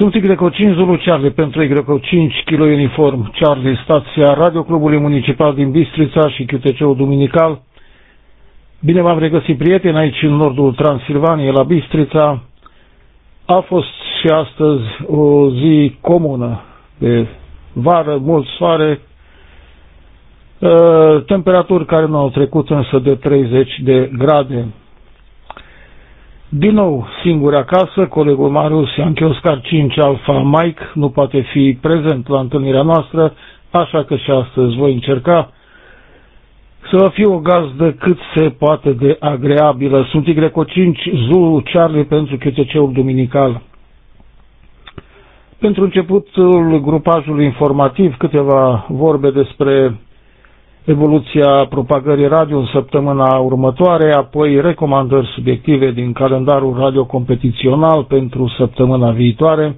Sunt Y5 Zulu Charlie pentru Y5 Kilo Uniform Charlie, stația Radioclubului Municipal din Bistrița și QTC-ul Duminical. Bine v-am regăsit, prieteni, aici în nordul Transilvaniei, la Bistrița. A fost și astăzi o zi comună de vară, mult soare, temperaturi care nu au trecut însă de 30 de grade. Din nou, singur acasă, colegul Marius Yankee Oscar 5 Alpha Mike nu poate fi prezent la întâlnirea noastră, așa că și astăzi voi încerca să vă fiu o gazdă cât se poate de agreabilă. Sunt Y5 Zulu Charlie pentru QTC-ul Duminical. Pentru începutul grupajului informativ, câteva vorbe despre evoluția propagării radio în săptămâna următoare, apoi recomandări subiective din calendarul radio competițional pentru săptămâna viitoare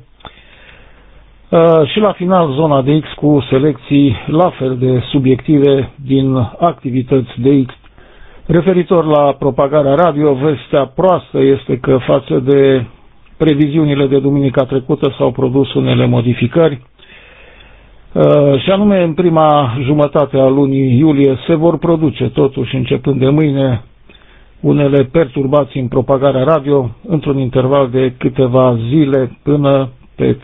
și la final zona de X cu selecții la fel de subiective din activități de X. Referitor la propagarea radio, vestea proastă este că față de previziunile de duminica trecută s-au produs unele modificări, și anume în prima jumătate a lunii iulie se vor produce totuși începând de mâine unele perturbații în propagarea radio într-un interval de câteva zile până pe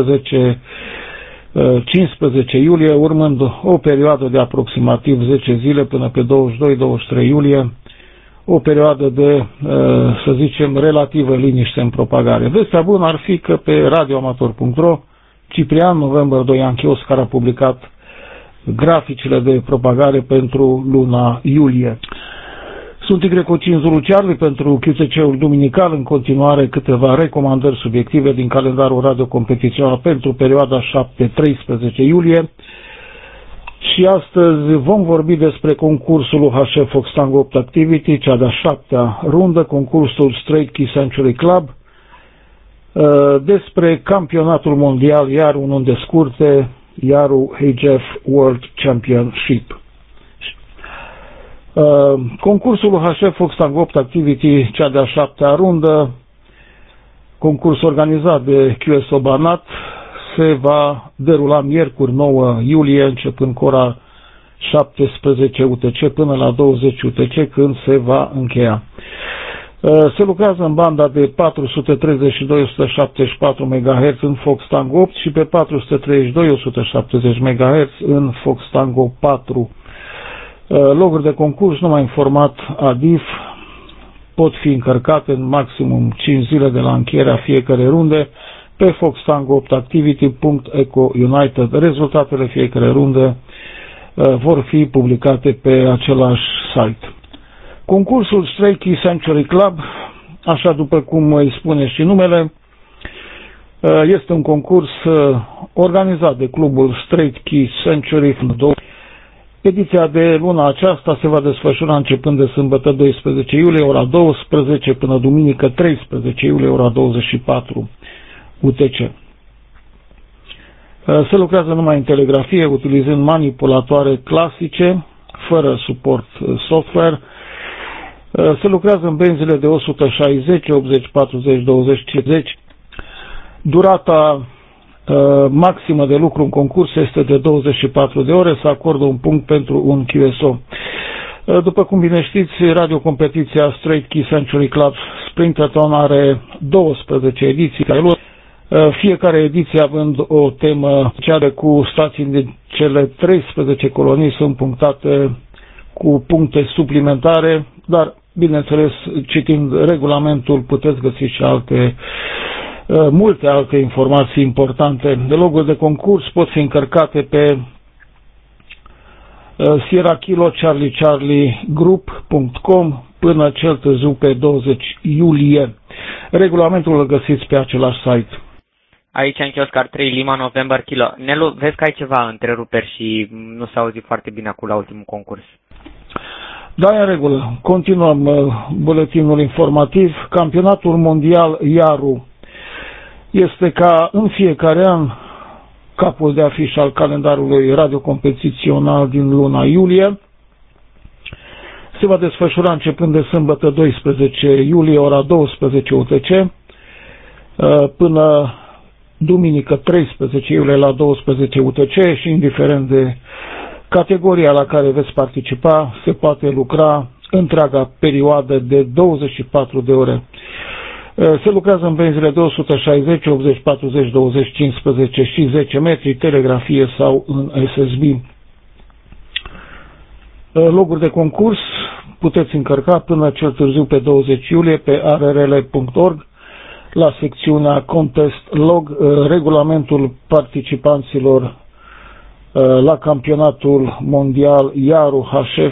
13-15 iulie, urmând o perioadă de aproximativ 10 zile până pe 22-23 iulie, o perioadă de, să zicem, relativă liniște în propagare. Vestea bună ar fi că pe radioamator.ro Ciprian November 2 Yankee Oscar a publicat graficile de propagare pentru luna iulie. Sunt Y5 Zulu Charlie pentru QTC-ul Duminical, în continuare câteva recomandări subiective din calendarul radio competițional pentru perioada 7-13 iulie. Și astăzi vom vorbi despre concursul UHF Fox Tango 8 Activity, cea de-a 7-a rundă, concursul Straight Key Century Club, despre campionatul mondial, iar unul de scurte, iarul HF World Championship. Concursul UHF Fox Tango 8 Activity, cea de-a 7-a rundă, concurs organizat de QSO Banat, se va derula miercuri 9 iulie, începând cu ora 17 UTC până la 20 UTC, când se va încheia. Se lucrează în banda de 432-174 MHz în Fox Tango 8 și pe 432-170 MHz în Fox Tango 4. Loguri de concurs numai în format ADIF pot fi încărcate în maximum 5 zile de la încheierea fiecarei runde pe foxtango8activity.eco-united. Rezultatele fiecarei runde vor fi publicate pe același site. Concursul Straight Key Century Club, așa după cum îi spune și numele, este un concurs organizat de clubul Straight Key Century. Ediția de luna aceasta se va desfășura începând de sâmbătă 12 iulie, ora 12, până duminică 13 iulie, ora 24 UTC. Se lucrează numai în telegrafie, utilizând manipulatoare clasice, fără suport software. Se lucrează în benzile de 160, 80, 40, 20, 50. Durata maximă de lucru în concurs este de 24 de ore, se acordă un punct pentru un QSO. După cum bine știți, radiocompetiția Straight Key Century Club Sprinterton are 12 ediții. Fiecare ediție având o temă ceară cu stații din cele 13 colonii sunt punctate cu puncte suplimentare, dar bineînțeles, citind regulamentul, puteți găsi și multe alte informații importante. De loguri de concurs pot fi încărcate pe Sierra Kilo Charlie Charlie Group.com până cel târziu pe 20 iulie. Regulamentul îl găsiți pe același site. Aici în Oscar 3 Lima November Kilo. Nelu, vezi că ai ceva întreruperi și nu s-a auzit foarte bine acum la ultimul concurs. Da, în regulă. Continuăm buletinul informativ. Campionatul mondial IARU este ca în fiecare an capul de afiș al calendarului radiocompetițional din luna iulie. Se va desfășura începând de sâmbătă 12 iulie, ora 12 UTC, până duminică 13 iulie la 12 UTC și indiferent de categoria la care veți participa, se poate lucra întreaga perioadă de 24 de ore. Se lucrează în benzile de 160, 80, 40, 20, 15 și 10 metri, telegrafie sau în SSB. Loguri de concurs puteți încărca până cel târziu pe 20 iulie pe arrl.org la secțiunea Contest Log. Regulamentul participanților la campionatul mondial IARU HF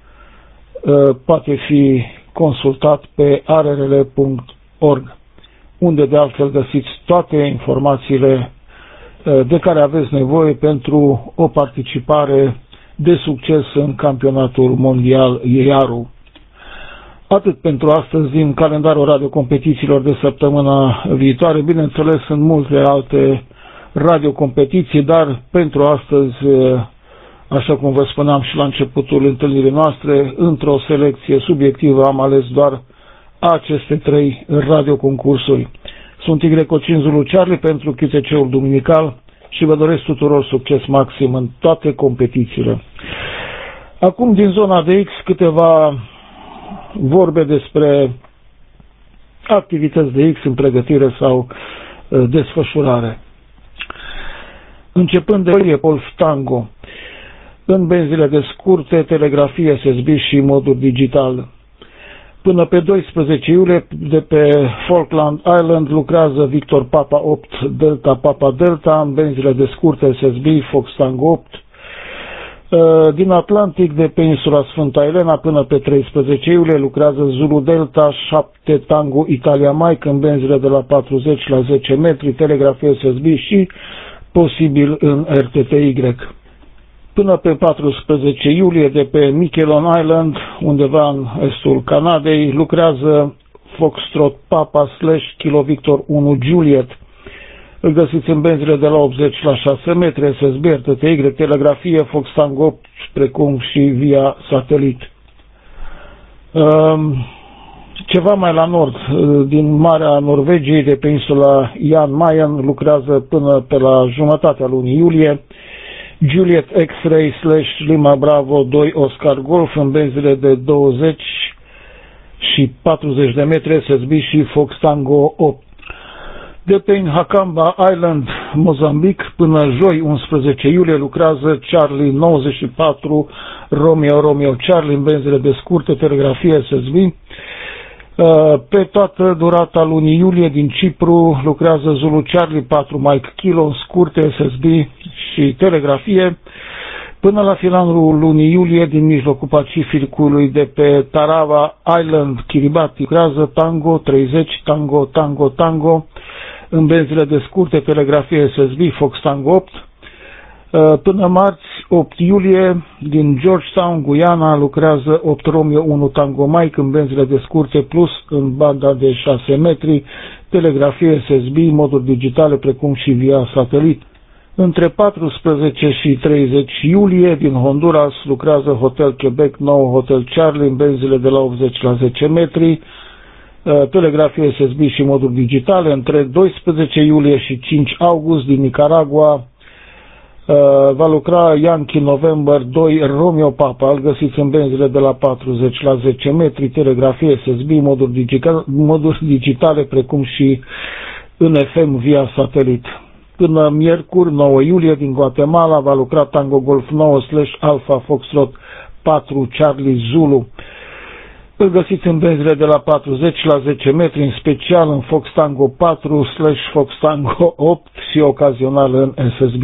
poate fi consultat pe arrl.org, unde de altfel găsiți toate informațiile de care aveți nevoie pentru o participare de succes în campionatul mondial IARU. Atât pentru astăzi din calendarul radiocompetițiilor de săptămâna viitoare. Bineînțeles, sunt multe alte radiocompetiții, dar pentru astăzi, așa cum vă spuneam și la începutul întâlnirii noastre, într-o selecție subiectivă am ales doar aceste 3 radioconcursuri. Sunt Y5 Zulu Charlie pentru QTC-ul duminical și vă doresc tuturor succes maxim în toate competițiile. Acum, din zona de X, câteva vorbe despre activități de X în pregătire sau desfășurare. Începând de Wolf Tango, în benzile de scurte, telegrafie, SSB și modul digital. Până pe 12 iulie, de pe Falkland Island, lucrează Victor Papa 8, Delta Papa Delta, în benzile de scurte, SSB, Fox Tango 8. Din Atlantic, de pe insula Sfânta Elena, până pe 13 iulie, lucrează Zulu Delta 7 Tango Italia Mike, în benzile de la 40 la 10 metri, telegrafie, SSB și posibil în RTTY. Până pe 14 iulie, de pe Miquelon Island, undeva în estul Canadei, lucrează Foxtrot Papa / Kilo Victor 1 Juliet. Îl găsiți în benzile de la 80 la 6 metri, SSB, RTTY, telegrafie, Fox Tango 8, precum și via satelit. Ceva mai la nord, din Marea Norvegiei, de pe insula Jan Mayen, lucrează până pe la jumătatea lunii iulie Juliet X-Ray / Lima Bravo 2 Oscar Golf, în benzile de 20 și 40 de metri, SSB și Fox Tango 8. De pe Hakamba Island, Mozambic, până joi 11 iulie, lucrează Charlie 94 Romeo Charlie, în benzile de scurte, telegrafie, SSB. Pe toată durata lunii iulie, din Cipru, lucrează Zulu Charlie 4 Mike Kilo, scurte, SSB și telegrafie. Până la finalul lunii iulie, din mijlocul Pacificului, de pe Tarawa Island, Kiribati, lucrează Tango 30 Tango, în benzile de scurte, telegrafie, SSB, Fox Tango 8. Până marți, 8 iulie, din Georgetown, Guyana, lucrează 8 Romeo 1 Tango Mike, în benzile de scurte plus în banda de 6 metri, telegrafie, SSB, moduri digitale, precum și via satelit. Între 14 și 30 iulie, din Honduras, lucrează Hotel Quebec 9 Hotel Charlie, în benzile de la 80 la 10 metri, telegrafie, SSB și moduri digitale. Între 12 iulie și 5 august, din Nicaragua, va lucra Yankee November 2 Romeo Papa, îl găsiți în benzile de la 40 la 10 metri, telegrafie, SSB, moduri digitale, precum și în FM via satelit. Până miercuri, 9 iulie, din Guatemala, va lucra Tango Golf 9 / Alpha Foxtrot 4 Charlie Zulu. Îl găsiți în benzile de la 40 la 10 metri, în special în Fox Tango 4 / Fox Tango 8 și ocazional în SSB.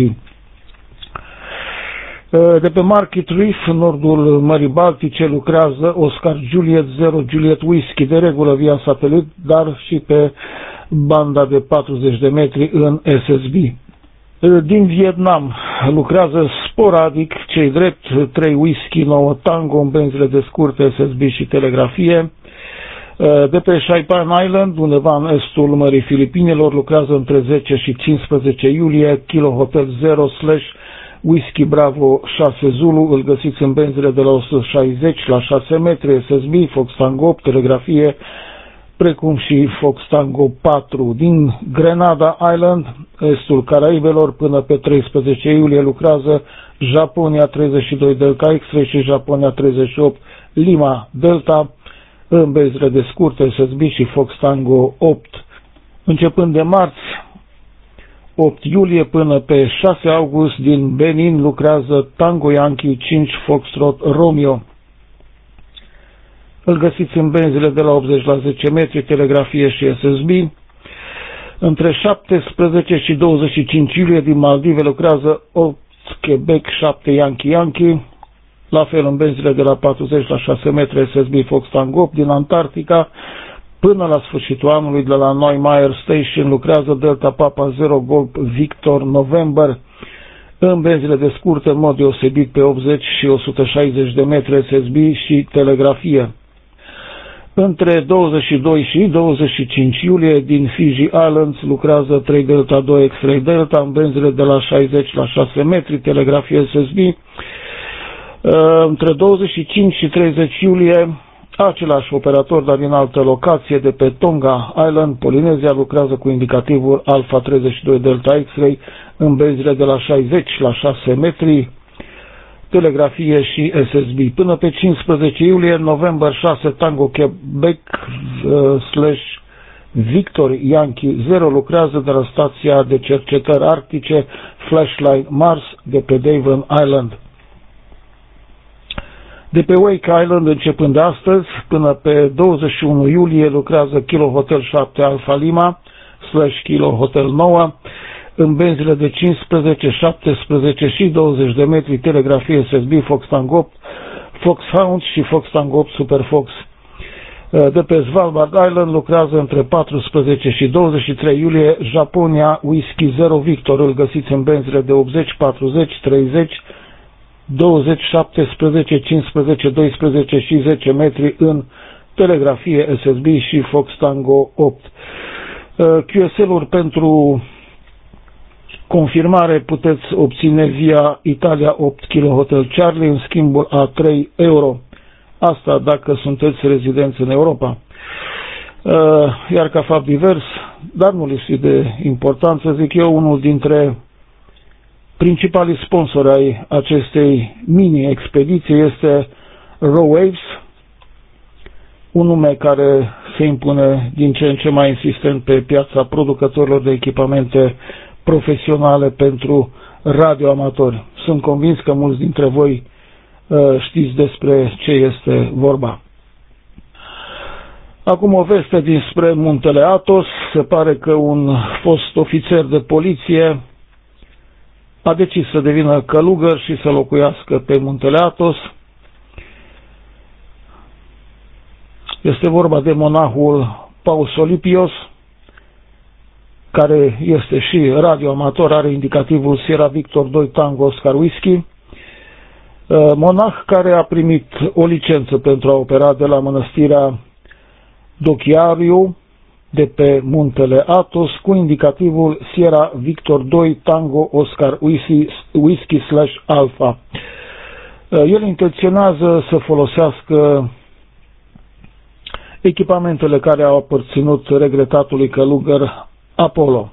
De pe Market Reef, în nordul Mării Baltice, lucrează Oscar Juliet 0 Juliet Whiskey, de regulă via satelit, dar și pe banda de 40 de metri în SSB. Din Vietnam lucrează sporadic, cei drept, 3 Whisky 9 Tango, în benzile de scurte, SSB și telegrafie. De pe Saipan Island, undeva în estul Mării Filipinelor, lucrează între 10 și 15 iulie Kilo Hotel 0 / Whisky Bravo 6 Zulu, îl găsiți în benzile de la 160 la 6 metri, SSB, Fox Tango 8, telegrafie, precum și Fox Tango 4 din Grenada Island, estul Caraibelor. Până pe 13 iulie lucrează Japonia 32 Delta X-Ray și Japonia 38 Lima Delta în benzile de scurte SSB și Fox Tango 8. Începând de marți, 8 iulie până pe 6 august, din Benin lucrează Tango Yankee 5 Foxtrot Romeo. Îl găsiți în benzile de la 80 la 10 metri, telegrafie și SSB. Între 17 și 25 iulie din Maldive lucrează 8 Quebec 7 Yankee, la fel în benzile de la 40 la 6 metri SSB Fox Tango 8. Din Antarctica până la sfârșitul anului, de la Neumayer Station, lucrează Delta Papa 0 Golf Victor November în benzile de scurte, în mod deosebit pe 80 și 160 de metri SSB și telegrafie. Între 22 și 25 iulie din Fiji Islands lucrează 3 Delta 2 X-Ray Delta în benzile de la 60 la 6 metri, telegrafie SSB. Între 25 și 30 iulie același operator, dar din altă locație, de pe Tonga Island, Polinezia, lucrează cu indicativul Alpha 32 Delta X-Ray în benzile de la 60 la 6 metri, telegrafie și SSB. Până pe 15 iulie, November 6 Tango Quebec Victor Yankee 0 lucrează de la stația de cercetări arctice Flashlight Mars de pe Devon Island. De pe Wake Island, începând de astăzi, până pe 21 iulie, lucrează Kilo Hotel 7 Alpha Lima / Kilo Hotel 9 în benzile de 15, 17 și 20 de metri, telegrafie SSB Fox Tango 8, Fox Hound și Fox Tango 8 Super Fox. De pe Svalbard Island lucrează între 14 și 23 iulie Japonia Whisky 0 Victor. Îl găsiți în benzile de 80, 40, 30, 20, 17, 15, 12 și 10 metri în telegrafie SSB și Fox Tango 8. QSL-uri pentru confirmare puteți obține via Italia 8 Kilo Hotel Charlie în schimbul a 3 euro. Asta dacă sunteți rezidenți în Europa. Iar ca fapt divers, dar nu lipsit de importanță, zic eu, unul dintre principalii sponsori ai acestei mini-expediții este RoWaves, un nume care se impune din ce în ce mai insistent pe piața producătorilor de echipamente profesionale pentru radioamatori. Sunt convins că mulți dintre voi știți despre ce este vorba. Acum o veste dinspre Muntele Athos. Se pare că un fost ofițer de poliție a decis să devină călugăr și să locuiască pe Muntele Athos. Este vorba de monahul Pausolipios, care este și radioamator, are indicativul Sierra Victor 2 Tango Oscar Whisky, monah care a primit o licență pentru a opera de la mănăstirea Dochiariu de pe Muntele Athos cu indicativul Sierra Victor 2 Tango Oscar Whisky / Alpha. El intenționează să folosească echipamentele care au aparținut regretatului călugăr Apollo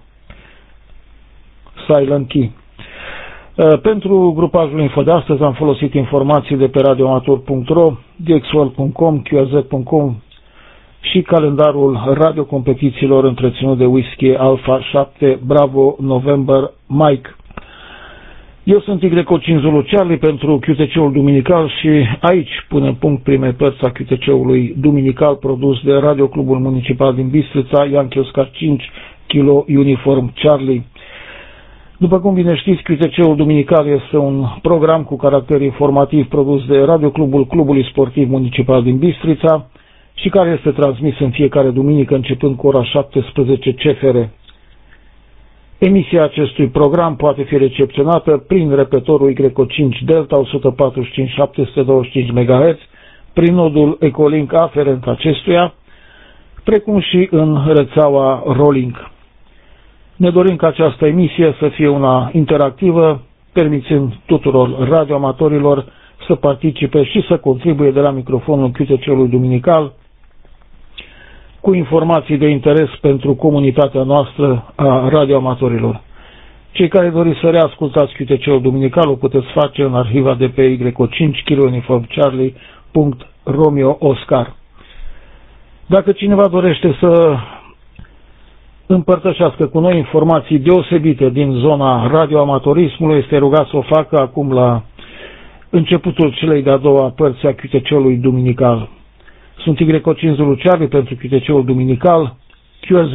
Silent Key. Pentru grupajul info de astăzi am folosit informații de pe radioamator.ro, dxworld.com, qrz.com și calendarul radiocompetițiilor întreținut de Whisky Alpha 7 Bravo November Mike. Eu sunt Y5 Zulu Charlie pentru QTC-ul duminical și aici punem punct prime părți a QTC-ului duminical produs de Radio Clubul Municipal din Bistrița, Yankee Oscar 5 Kilo Uniform Charlie. După cum bine știți, QTC-ul duminical este un program cu caracter informativ produs de Radio Clubul Clubului Sportiv Municipal din Bistrița și care este transmis în fiecare duminică începând cu ora 17 CFR. Emisia acestui program poate fi recepționată prin repetorul Y5 Delta 145-725 MHz, prin nodul Echolink aferent acestuia, precum și în rețeaua Rolink. Ne dorim ca această emisie să fie una interactivă, permițând tuturor radioamatorilor să participe și să contribuie de la microfonul QTC-ului duminical cu informații de interes pentru comunitatea noastră a radioamatorilor. Cei care doriți să reascultați QTC-ul duminical o puteți face în arhiva de pe YO5 Kilo Uniform Charlie .Romeo Oscar. Dacă cineva dorește să împărtășească cu noi informații deosebite din zona radioamatorismului, este rugat să o facă acum la începutul celei de-a doua părți a QTC-ului duminical. Sunt Y5 Zulu Charlie pentru QTC-ul duminical, QRZ.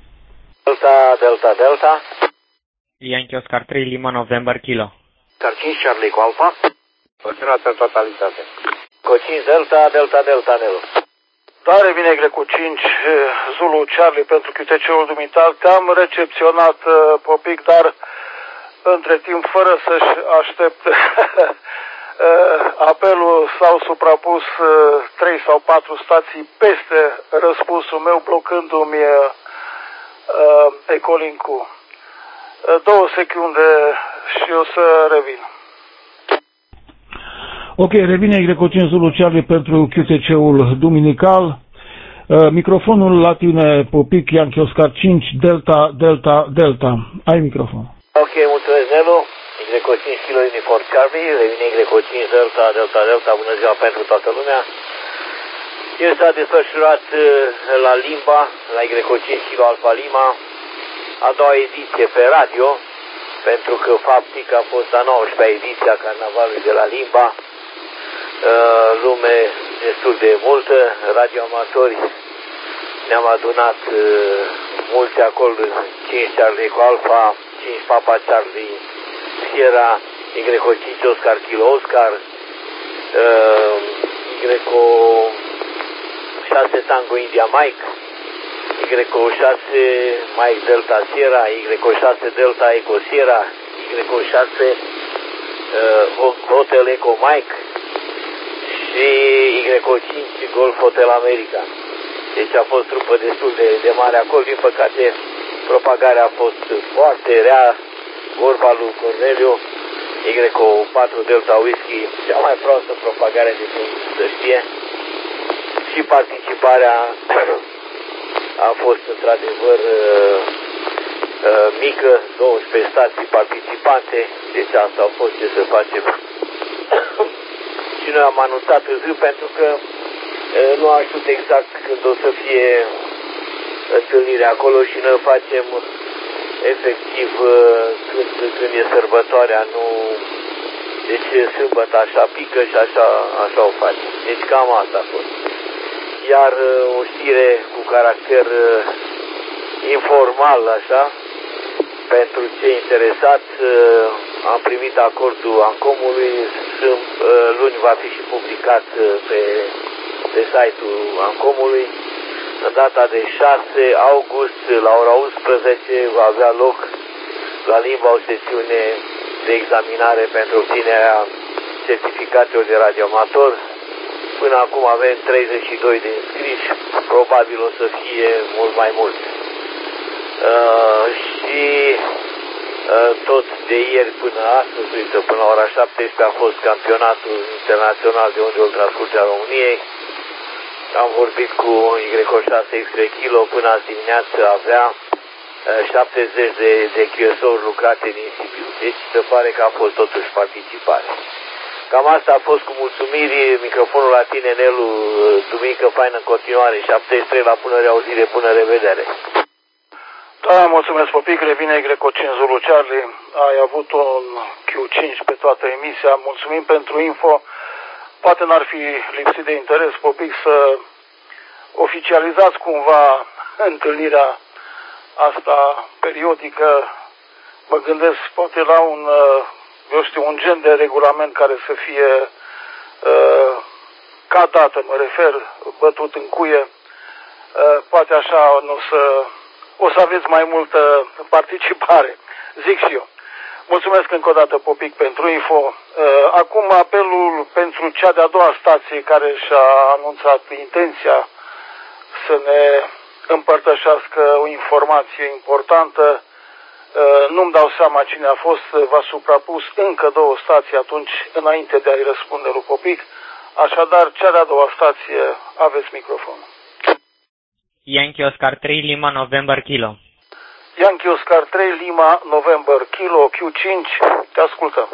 Delta. Yankee Oscar 3 Lima November Kilo. Oscar 5 Charlie cu Alfa. Continuați în totalitate. Cu 5 Delta Nelu. Tare bine, cu 5 Zulu Charlie pentru QTC-ul duminical. Te-am recepționat, Popic, dar între timp, fără să-și aștept apelul, s-au suprapus 3 sau 4 stații peste răspunsul meu, blocându-mi ecolink-ul. 2 secunde și o să revin. Ok, revine Y5 Zulu Charlie pentru QTC-ul duminical. Microfonul la tine, Popic, Yankee Oscar 5, Delta. Ai microfon. Ok, mulțumesc, Nelu. Y5 Kilo Uniform Charlie, revine Y5 Delta, bună ziua pentru toată lumea. El s-a desfășurat la Limba, la Y5 Kilo Alfa Lima, a doua ediție pe radio, pentru că faptic a fost a 19-a ediție a carnavalului de la Limba, lume destul de multă, radioamatori, ne-am adunat mulți acolo, 5 Charlie cu Alfa, 5 Papa Charlie Sierra, Y5 Oscar Kilo Oscar, Y6 Tango India Mike, Y6 Mike Delta Sierra, Y6 Delta Eco Sierra, Y6 Hotel Eco Mike și Y5 Golf Hotel America. Deci a fost trupă destul de mare acolo. Din păcate, propagarea a fost foarte rea. Vorba lui Corneliu, Y4 Delta Whisky, cea mai proastă propagare de când să știe. Și participarea a fost într-adevăr mică, 12 stații participante, deci asta a fost ce să facem. Și noi am anunțat târziu pentru că nu am știut exact când o să fie întâlnirea acolo și noi facem efectiv când e sărbătoarea, nu... Deci sâmbătă așa pică și așa o facem. Deci cam asta a fost. Iar o știre cu caracter informal, așa, pentru cei interesați, am primit acordul Ancomului, luni va fi și publicat pe site-ul Ancomului. În data de 6 august, la ora 11, va avea loc la Limba o sesiune de examinare pentru obținerea certificatelor de radioamator. Până acum avem 32 de înscriși, probabil o să fie mult mai mult. Și tot de ieri până astăzi, uite, până la ora 17 a fost campionatul internațional de unde ultrascurte a României. Am vorbit cu Y6 X-Ray Kilo, până azi dimineață avea 70 de QSO-uri lucrate din Sibiu. Deci se pare că a fost totuși participare. Cam asta a fost, cu mulțumiri. Microfonul la tine, Nelu, duminică faină în continuare, 73 la bună reauzire, bună revedere. Da, mulțumesc, Popic, revine Y5 Zulu Charlie, ai avut un Q5 pe toată emisia, mulțumim pentru info. Poate n-ar fi lipsit de interes, Popic, să oficializați cumva întâlnirea asta periodică. Mă gândesc poate la un gen de regulament care să fie ca dată, mă refer, bătut în cuie. Poate așa o să aveți mai multă participare, zic și eu. Mulțumesc încă o dată, Popic, pentru info. Acum apelul pentru cea de-a doua stație care și-a anunțat intenția să ne împărtășească o informație importantă. Nu-mi dau seama cine a fost, v-a suprapus încă 2 stații atunci înainte de a-i răspunde lui Popic. Așadar, cea de-a doua stație, aveți microfonul. Yankee Oscar 3 Lima November Kilo. Yankee Oscar 3 Lima November Kilo Q5, te ascultăm.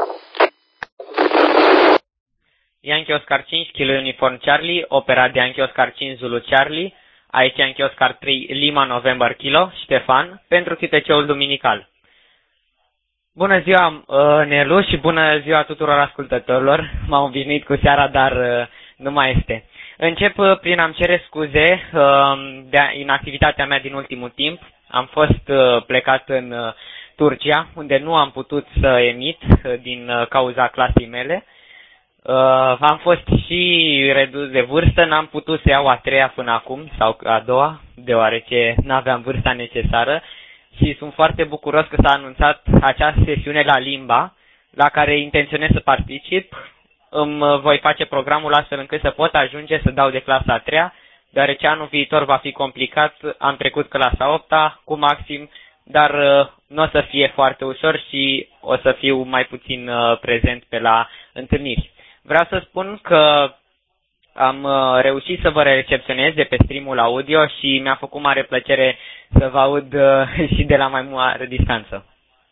Yankee Oscar 5 Kilo Uniform Charlie, operat de Yankee Oscar 5 Zulu Charlie, aici Yankee Oscar 3 Lima November Kilo, Ștefan, pentru QTC-ul duminical. Bună ziua, Nelu, și bună ziua tuturor ascultătorilor. M-am obișnuit cu seara, dar nu mai este. Încep prin a-mi cere scuze de inactivitatea mea din ultimul timp. Am fost plecat în Turcia, unde nu am putut să emit din cauza clasei mele. Am fost și redus de vârstă, n-am putut să iau a treia până acum, sau a doua, deoarece n-aveam vârsta necesară. Și sunt foarte bucuros că s-a anunțat această sesiune la limba, la care intenționez să particip. Îmi voi face programul astfel încât să pot ajunge să dau de clasa a treia, deoarece anul viitor va fi complicat. Am trecut clasa a 8-a cu maxim, dar nu o să fie foarte ușor și o să fiu mai puțin prezent pe la întâlniri. Vreau să spun că am reușit să vă recepționez de pe streamul audio și mi-a făcut mare plăcere să vă aud și de la mai mare distanță.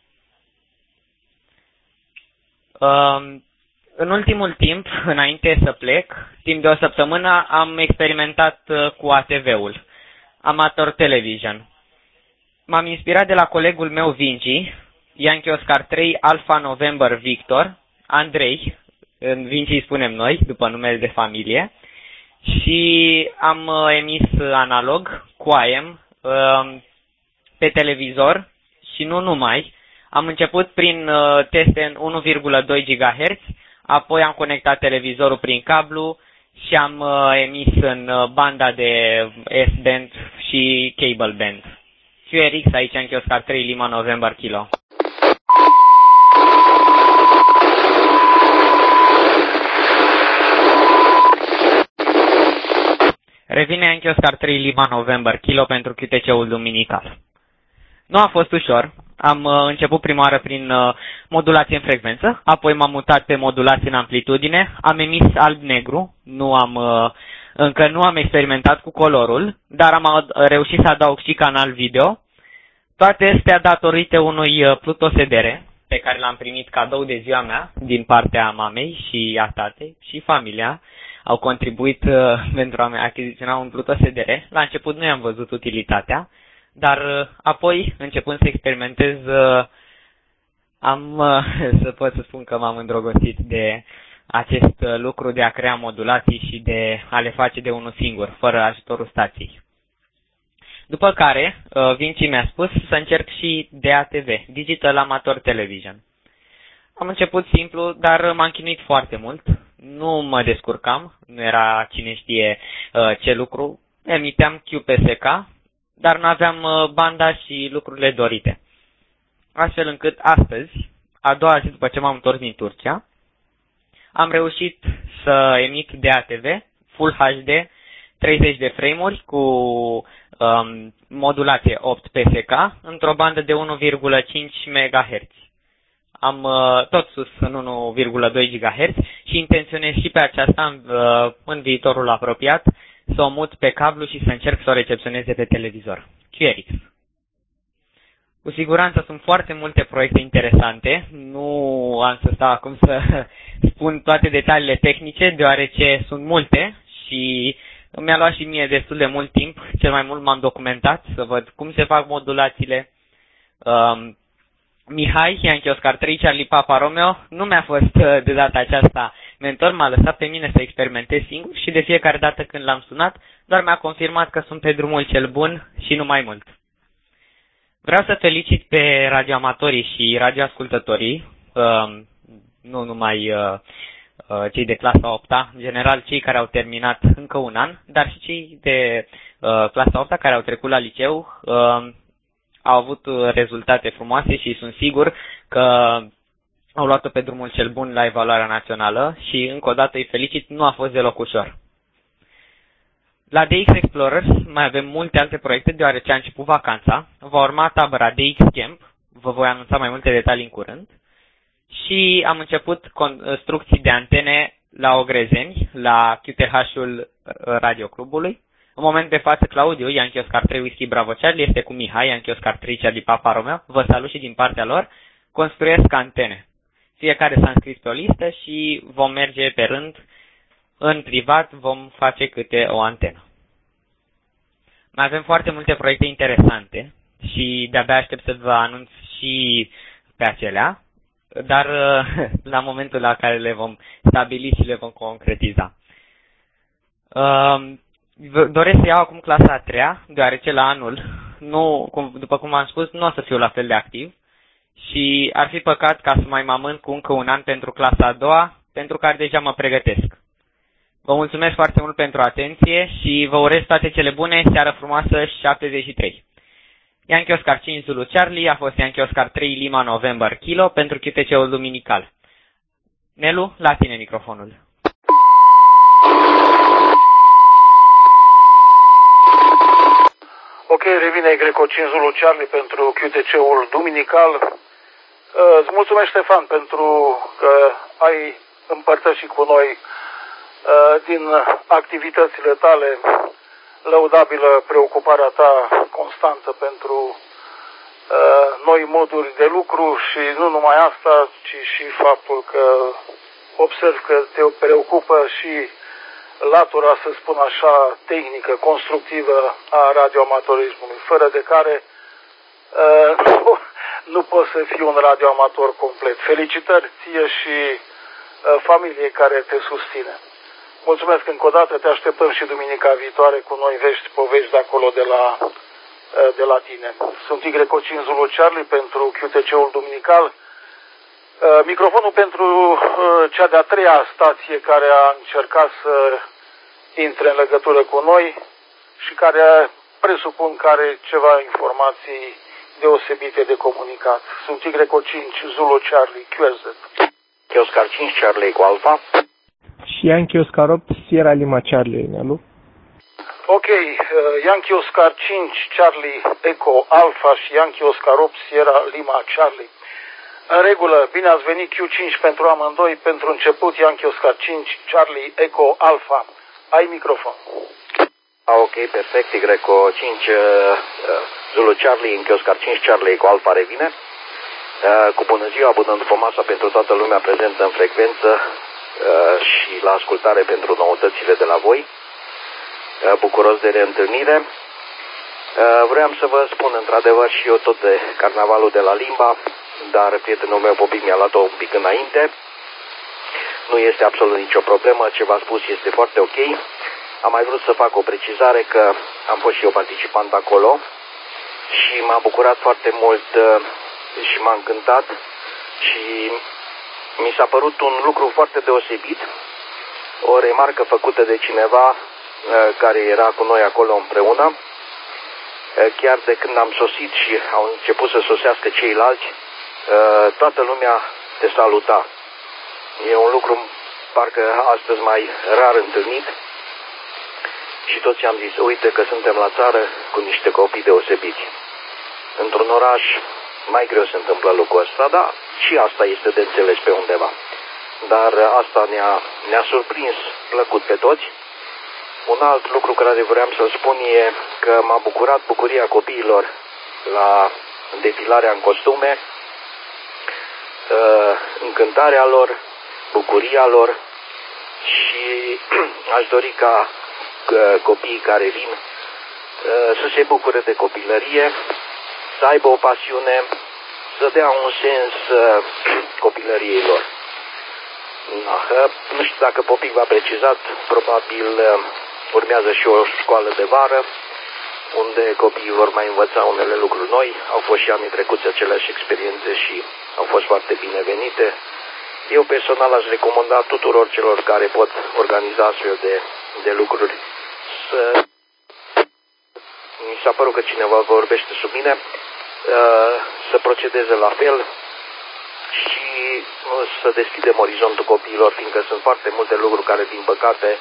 În ultimul timp, înainte să plec, timp de o săptămână am experimentat cu ATV-ul, Amateur Television. M-am inspirat de la colegul meu Vinci, Yankee Oscar 3 Alpha November Victor, Andrei, în Vinci îi spunem noi, după numele de familie, și am emis analog cu AM pe televizor și nu numai. Am început prin teste în 1,2 GHz, apoi am conectat televizorul prin cablu și am emis în banda de S-band și cable band. QRX aici în Oscar 3 Lima November Kilo. Revine Yankee Oscar 3 Lima November Kilo pentru QTC-ul duminical. Nu a fost ușor. Am început prima oară prin modulație în frecvență, apoi m-am mutat pe modulație în amplitudine, am emis alb-negru, încă nu am experimentat cu colorul, dar am reușit să adaug și canal video. Toate astea datorită unui Pluto SDR, pe care l-am primit cadou de ziua mea din partea mamei și a tatei și familia. Au contribuit pentru a achiziționa un Pluto SDR. La început nu i-am văzut utilitatea, dar apoi, începând să experimentez, să pot să spun că m-am îndrăgostit de acest lucru de a crea modulații și de a le face de unul singur, fără ajutorul stației. După care, Vinci mi-a spus să încerc și DATV, Digital Amateur Television. Am început simplu, dar m-am chinuit foarte mult. Nu mă descurcam, nu era cine știe ce lucru. Emiteam QPSK, dar nu aveam banda și lucrurile dorite. Astfel încât astăzi, a doua zi după ce m-am întors din Turcia, am reușit să emit DATV, Full HD, 30 de frame-uri cu modulație 8 PSK într-o bandă de 1,5 MHz. Am tot sus în 1,2 GHz și intenționez și pe aceasta în viitorul apropiat să o mut pe cablu și să încerc să o recepționez de pe televizor. QRX. Cu siguranță sunt foarte multe proiecte interesante, nu am să stau acum să spun toate detaliile tehnice, deoarece sunt multe și mi-a luat și mie destul de mult timp, cel mai mult m-am documentat să văd cum se fac modulațiile. Mihai, Yankee Oscar 3, Charlie Papa Romeo, nu mi-a fost de data aceasta mentor, m-a lăsat pe mine să experimentez singur și de fiecare dată când l-am sunat, doar mi-a confirmat că sunt pe drumul cel bun și nu mai mult. Vreau să felicit pe radioamatorii și radioascultătorii, nu numai cei de clasa 8-a, în general cei care au terminat încă un an, dar și cei de clasa 8-a care au trecut la liceu, au avut rezultate frumoase și sunt sigur că au luat-o pe drumul cel bun la evaluarea națională și încă o dată îi felicit, nu a fost deloc ușor. La DX Explorers mai avem multe alte proiecte, deoarece a început vacanța, va urma tabăra DX Camp, vă voi anunța mai multe detalii în curând, și am început construcții de antene la Ogrezeni, la QTH-ul Radioclubului, În moment de față, Claudiu, Yankee Oscar 3 Whisky Bravo Charlie, este cu Mihai, Yankee Oscar 3 Charlie Papa Romeo. Vă salut și din partea lor. Construiesc antene. Fiecare s-a înscris pe o listă și vom merge pe rând. În privat vom face câte o antenă. Mai avem foarte multe proiecte interesante și de-abia aștept să vă anunț și pe acelea, dar la momentul la care le vom stabili și le vom concretiza. Doresc să iau acum clasa a 3-a, deoarece la anul, după cum am spus, nu o să fiu la fel de activ și ar fi păcat ca să mai mă amân cu încă un an pentru clasa a 2-a, pentru care deja mă pregătesc. Vă mulțumesc foarte mult pentru atenție și vă urez toate cele bune, seară frumoasă 73. Yankee Oscar 5 Zulu Charlie a fost Yankee Oscar 3 Lima November Kilo pentru QTC-ul duminical. Nelu, la tine microfonul. Ok, revine Greco 5 Zulu Charlie pentru QTC-ul duminical. Îți mulțumesc, Ștefan, pentru că ai împărtășit cu noi din activitățile tale, lăudabilă preocuparea ta constantă pentru noi moduri de lucru și nu numai asta, ci și faptul că observ că te preocupă și latura, să spun așa, tehnică, constructivă a radioamatorismului, fără de care nu poți să fii un radioamator complet. Felicitări ție și familiei care te susține. Mulțumesc încă o dată, te așteptăm și duminica viitoare cu noi povești de acolo de la tine. Sunt Greco 5 Zulu Charlie pentru QTC-ul duminical. Microfonul pentru cea de-a 3-a stație care a încercat să intre în legătură cu noi și care presupun că are ceva informații deosebite de comunicat. Sunt Greco 5 Zulu Charlie QRZ. Yankee Oscar 5 Charlie cu Alfa. Și Yankee Oscar 8 Sierra Lima Charlie, Nelu. Ok, Yankee Oscar 5 Charlie Echo Alpha și Yankee Oscar 8 Sierra Lima Charlie. În regulă, bine ați venit Q5 pentru amândoi. Pentru început, Yankee Oscar 5 Charlie Echo Alpha. Ai microfon. Ok, perfect. Greco 5 Zulu Charlie, Yankee Oscar 5 Charlie Echo Alpha revine. Cu bună ziua, bună după masa pentru toată lumea prezentă în frecvență și la ascultare pentru noutățile de la voi. Bucuros de reîntâlnire. Vreau să vă spun într-adevăr și eu tot de carnavalul de la Limba, dar prietenul meu Popic mi-a luat-o un pic înainte. Nu este absolut nicio problemă, ce v-a spus este foarte ok. Am mai vrut să fac o precizare că am fost și eu participant acolo și m-a bucurat foarte mult și m-a încântat și mi s-a părut un lucru foarte deosebit, o remarcă făcută de cineva care era cu noi acolo împreună. Chiar de când am sosit și au început să sosească ceilalți, toată lumea te saluta. E un lucru parcă astăzi mai rar întâlnit și toți am zis, uite că suntem la țară cu niște copii deosebiți. Într-un oraș mai greu se întâmplă lucrul ăsta, dar și asta este de înțeles pe undeva. Dar asta ne-a surprins plăcut pe toți. Un alt lucru care vreau să-l spun e că m-a bucurat bucuria copiilor la defilarea în costume, încântarea lor, bucuria lor și aș dori ca copiii care vin să se bucure de copilărie, să aibă o pasiune, să dea un sens copilăriei lor. Nu știu dacă Popic v-a precizat, probabil urmează și o școală de vară, unde copiii vor mai învăța unele lucruri noi. Au fost și anii trecuți aceleași experiențe și au fost foarte binevenite. Eu personal aș recomanda tuturor celor care pot organiza astfel de lucruri să... Mi s-a părut că cineva vorbește sub mine, să procedeze la fel și să deschidem orizontul copiilor, fiindcă sunt foarte multe lucruri care, din păcate,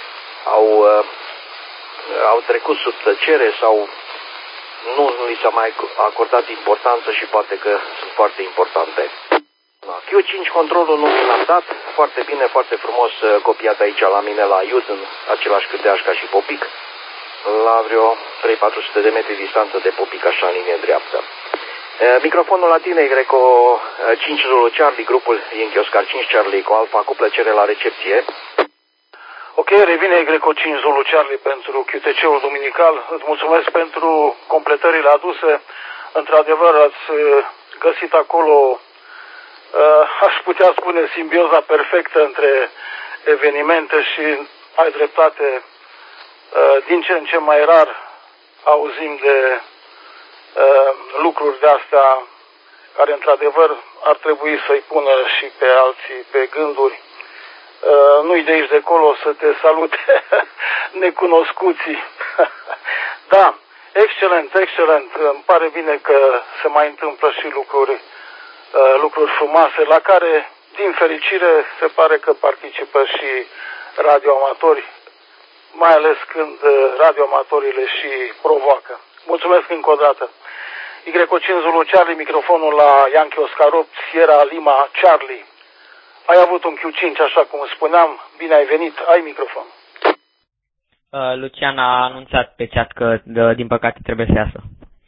au trecut sub tăcere sau nu li s-a mai acordat importanță și poate că sunt foarte importante. Q5 controlul nu mi l-am dat, foarte bine, foarte frumos copiat aici la mine la IUD, în același câteaș ca și Popic. la vreo 300-400 de metri distanță de Popic, așa în linie dreaptă. Microfonul la tine, Greco 5 Zulu Charlie, grupul Yankee Oscar 5 Charlie cu Alfa, cu plăcere la recepție. Ok, revine Greco 5 Zulu Charlie pentru QTC-ul duminical. Îți mulțumesc pentru completările aduse. Într-adevăr, ați găsit acolo, aș putea spune, simbioza perfectă între evenimente și, ai dreptate, din ce în ce mai rar auzim de lucruri de astea care, într-adevăr, ar trebui să-i pună și pe alții pe gânduri. Nu-i de aici de acolo să te salute necunoscuții. Da, excelent, excelent. Îmi pare bine că se mai întâmplă și lucruri frumoase, la care, din fericire, se pare că participă și radioamatori, mai ales când radioamatorii și provoacă. Mulțumesc încă o dată. Y5 Zulu Charlie, microfonul la Yankee Oscar 8, Sierra Lima Charlie. Ai avut un Q5, așa cum spuneam, bine ai venit, ai microfon. Lucian a anunțat pe chat că, din păcate, trebuie să iasă.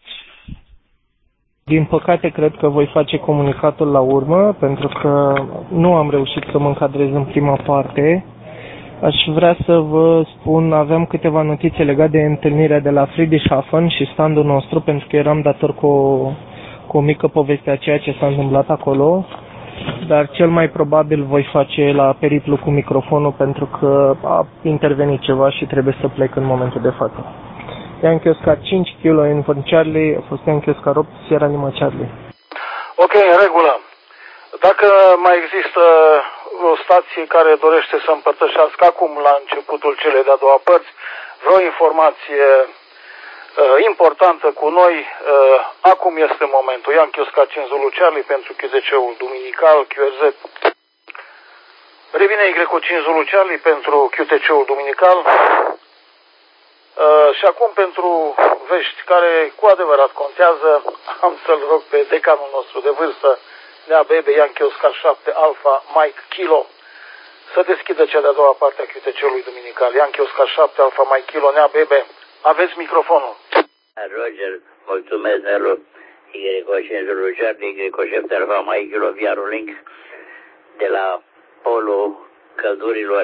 Din păcate, cred că voi face comunicatul la urmă, pentru că nu am reușit să mă încadrez în prima parte. Aș vrea să vă spun, aveam câteva notițe legate de întâlnirea de la Friedrichshafen și standul nostru, pentru că eram dator cu o mică poveste a ceea ce s-a întâmplat acolo, dar cel mai probabil voi face la periplu cu microfonul, pentru că a intervenit ceva și trebuie să plec în momentul de față. Yankee Oscar 5, Kilo Uniform Charlie, a fost Yankee Oscar 8, Sierra Lima Charlie. Ok, în regulă. Dacă mai există o stație care dorește să împărtășească acum, la începutul celei de-a doua părți, vreo informație importantă cu noi, acum este momentul. Yankee Oscar 5 Zulu Charlie pentru QTC-ul duminical, QRZ. Revine Y5 Zulu Charlie pentru QTC-ul duminical. Și acum pentru vești care cu adevărat contează, am să-l rog pe decanul nostru de vârstă, Nea Bebe, Yankee Oscar 7 Alpha Mike Kilo, să deschidă cea de-a doua parte a QTC-ului duminical. Yankee Oscar 7 Alpha Mike Kilo, Nea Bebe, aveți microfonul. Roger, mulțumesc, Nelu. Y5 Zulu Charlie, Y7 Alpha Mike Kilo, Viarul Link, de la polul căldurilor.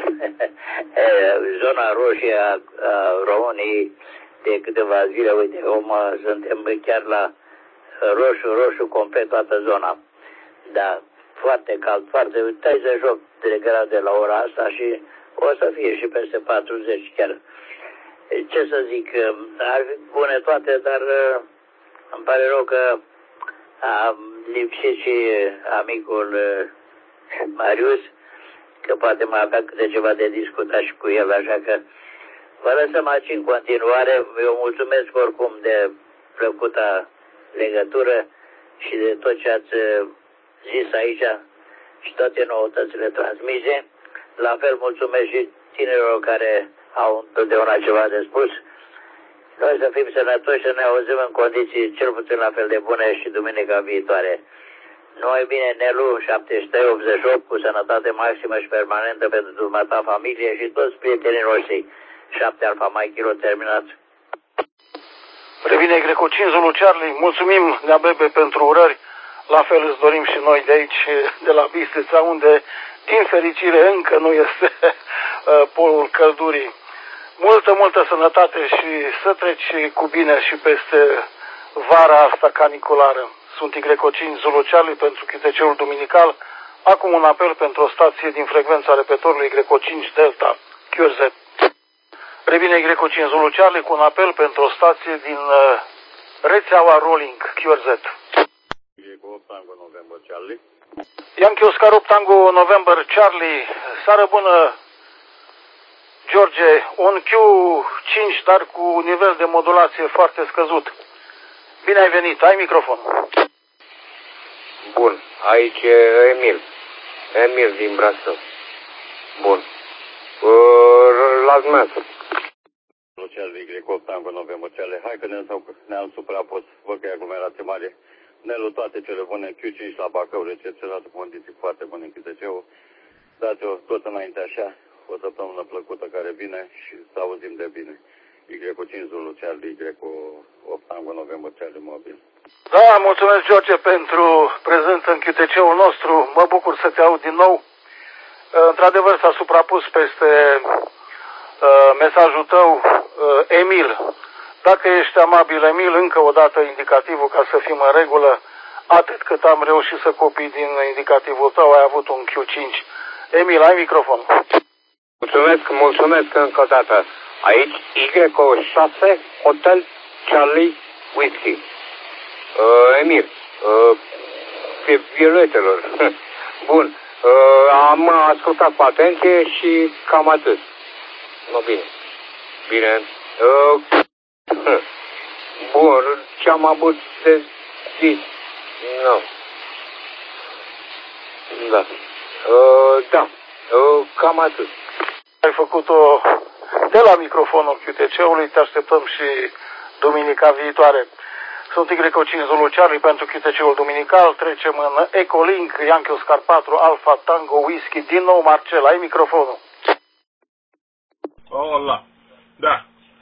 Zona roșie a României de câteva zile, uite, suntem chiar la roșu complet toată zona. Da, foarte cald, foarte, 38 de grade la ora asta și o să fie și peste 40 chiar. Ce să zic, ar fi bune toate, dar îmi pare rău că a lipsit și amicul Marius, că poate mai avea câte ceva de discutat și cu el, așa că vă lăsăm aici în continuare. Eu mulțumesc oricum de plăcuta legătură și de tot ce ați zis aici și toate noutățile transmise. La fel mulțumesc și tinerilor care au întotdeauna ceva de spus. Noi să fim sănătoși, să ne auzim în condiții cel puțin la fel de bune și duminica viitoare. Noi bine, Nelu, 73-88, cu sănătate maximă și permanentă pentru dumneata familie și toți prietenii noștri. 7 Alpha Mike Kilo terminat. Revine Y5 Zulu Charlie, mulțumim, Nea Bebe, pentru urări. La fel îți dorim și noi de aici, de la Bistrița, unde, din fericire, încă nu este polul căldurii. Multă sănătate și să treci cu bine și peste vara asta caniculară. Sunt Y5 Zulu Charlie pentru QTC-ul duminical. Acum un apel pentru o stație din frecvența repettorului Y5 Delta, QRZ. Revine Y5 Zulu Charlie cu un apel pentru o stație din rețeaua Rolling, QRZ. Yankee Oscar 8 Tango November Charlie, seară bună, George, un Q5, dar cu nivel de modulație foarte scăzut. Bine ai venit, ai microfon. Bun, aici e Emil din Brașov. Bun. La dumneavoastră. Charlie, Greco, Tango, November, Charlie. Hai că ne-am suprapus, văd că e aglomerație mare. Nelu, toate cele bune, Q5 la Bacău, recepționat cu condiții foarte bune în QTC-ul. Dați-o tot înainte așa, o săptămână plăcută care vine și să auzim de bine. Y5 Zulu Charlie, Y8 Tango November Charlie Mobil. Da, mulțumesc, George, pentru prezență în QTC-ul nostru. Mă bucur să te aud din nou. Într-adevăr, s-a suprapus peste mesajul tău Emil. Dacă ești amabil, Emil, încă o dată indicativul ca să fim în regulă. Atât cât am reușit să copii din indicativul tău, ai avut un Q5. Emil, ai microfon. Mulțumesc încă o dată. Aici Y6 Hotel Charlie Whiskey. Emil, violetelor. Bun. Am ascultat cu atenție și cam atât. No, bine. Bine. Bun, ce am avut de zis? Nu. Da. Da. Cam atât. Ai făcut-o de la microfonul QTC-ului, te așteptăm și duminica viitoare. Sunt Y5 Zulu Charlie pentru QTC-ul duminical, trecem în Ecolink, Yankee Oscar 4, Alpha Tango Whisky, din nou Marcel, ai microfonul. Hola, da.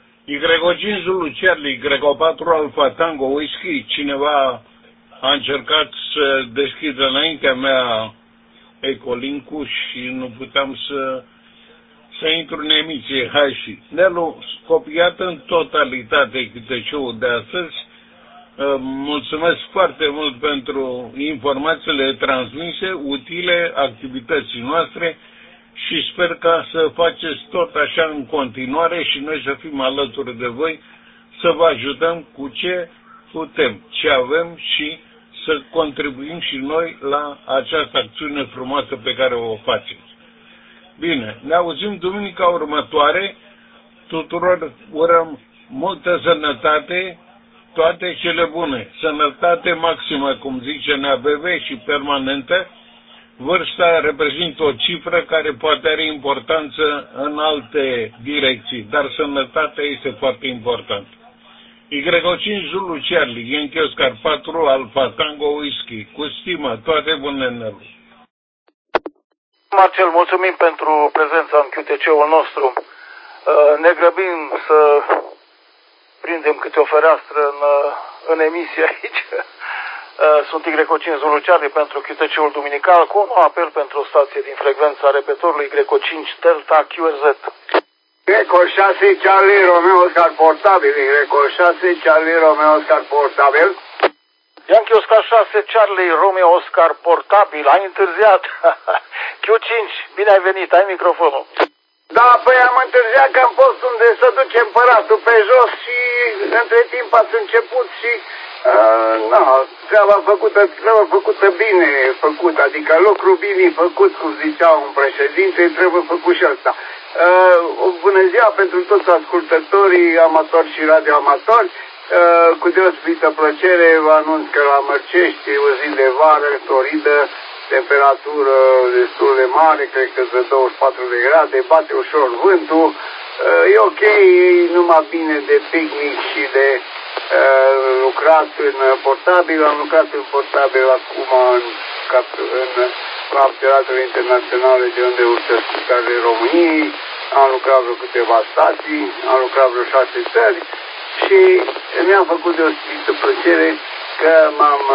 Y5 Zulu Charlie, Y4 Alpha Tango Whisky, cineva a încercat să deschidă înaintea mea Ecolink-ul și nu puteam să intru în emisie. Hai și Nelu, copiat în totalitate QTC-ul de astăzi. Mulțumesc foarte mult pentru informațiile transmise, utile activității noastre și sper ca să faceți tot așa în continuare și noi să fim alături de voi, să vă ajutăm cu ce putem, ce avem și să contribuim și noi la această acțiune frumoasă pe care o faceți. Bine, ne auzim duminica următoare, tuturor urăm multă sănătate, toate cele bune, sănătate maximă, cum zice NABV, și permanentă. Vârsta reprezintă o cifră care poate are importanță în alte direcții, dar sănătatea este foarte importantă. Y5 Zulu Charlie, Yankee Oscar 4, Alpha Tango Whisky, cu stimă, toate bunele. Marcel, mulțumim pentru prezența în QTC-ul nostru. Ne grăbim să prindem câte o fereastră în emisie aici. Sunt Y5 Zulu Charlie pentru QTC-ul duminical cu un apel pentru o stație din frecvența repetorului Y5 Delta QRZ. Y6 Charlie Romeo Oscar portabil, Y6 Charlie Romeo Oscar portabil. Yankee Oscar 6 Charlie Romeo Oscar portabil, ai întârziat. Q5, bine ai venit, ai microfonul. Da, păi am întârziat că am fost unde să ducem păratul pe jos și între timp ați început și treaba făcută bine făcută, adică lucru bine făcut, cum zicea un președinte, trebuie făcut și ăsta. Bună ziua pentru toți ascultătorii amatori și radioamatori. Cu deosebită plăcere vă anunț că la Mărcești e o zi de vară, toridă, temperatură destul de mare, cred că de 24 de grade, bate ușor vântul, e ok, e numai bine de picnic și de lucrat în portabil. Am lucrat în portabil acum în campionatele internaționale de unde urcăscare României, am lucrat vreo câteva stații, am lucrat vreo 6 țări și mi-a făcut deosebită plăcere că m-am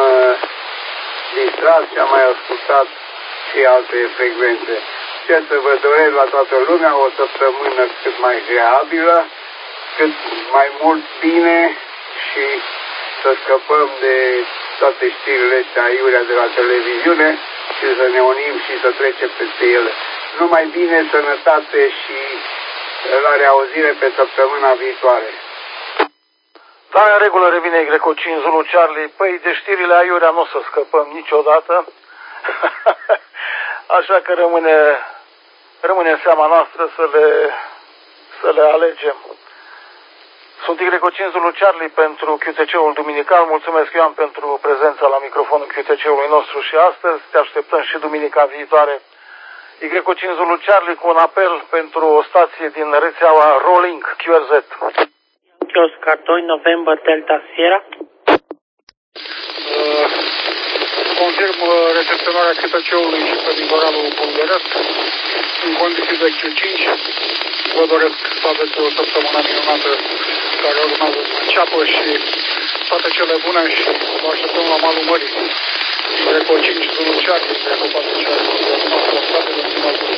distrat și am mai ascultat și alte frecvențe. Ce să vă doresc la toată lumea, o săptămână cât mai agreabilă, cât mai mult bine și să scăpăm de toate știrile astea aiurea de la televiziune și să ne unim și să trecem peste ele. Numai bine, sănătate și la reauzire pe săptămâna viitoare. Da, în regulă, revine Y5 Zulu Charlie. Păi de știrile aiurea nu o să scăpăm niciodată. Așa că rămâne în seama noastră să le alegem. Sunt Y5 Zulu Charlie pentru QTC-ul duminical. Mulțumesc, Ioan, pentru prezența la microfonul QTC-ului nostru și astăzi. Te așteptăm și duminica viitoare. Y5 Zulu Charlie cu un apel pentru o stație din rețeaua Rolling QRZ. Oscar 2 November Delta Sierra. confirm recepționarea câtăceului și pe litoralul bulgăresc în condiții de Q5. Vă doresc să aveți o săptămână minunată care urmează să înceapă și toate cele bune și vă așteptăm la malul mării. Greco 5 Zulu Charlie, Greco 4 Charlie,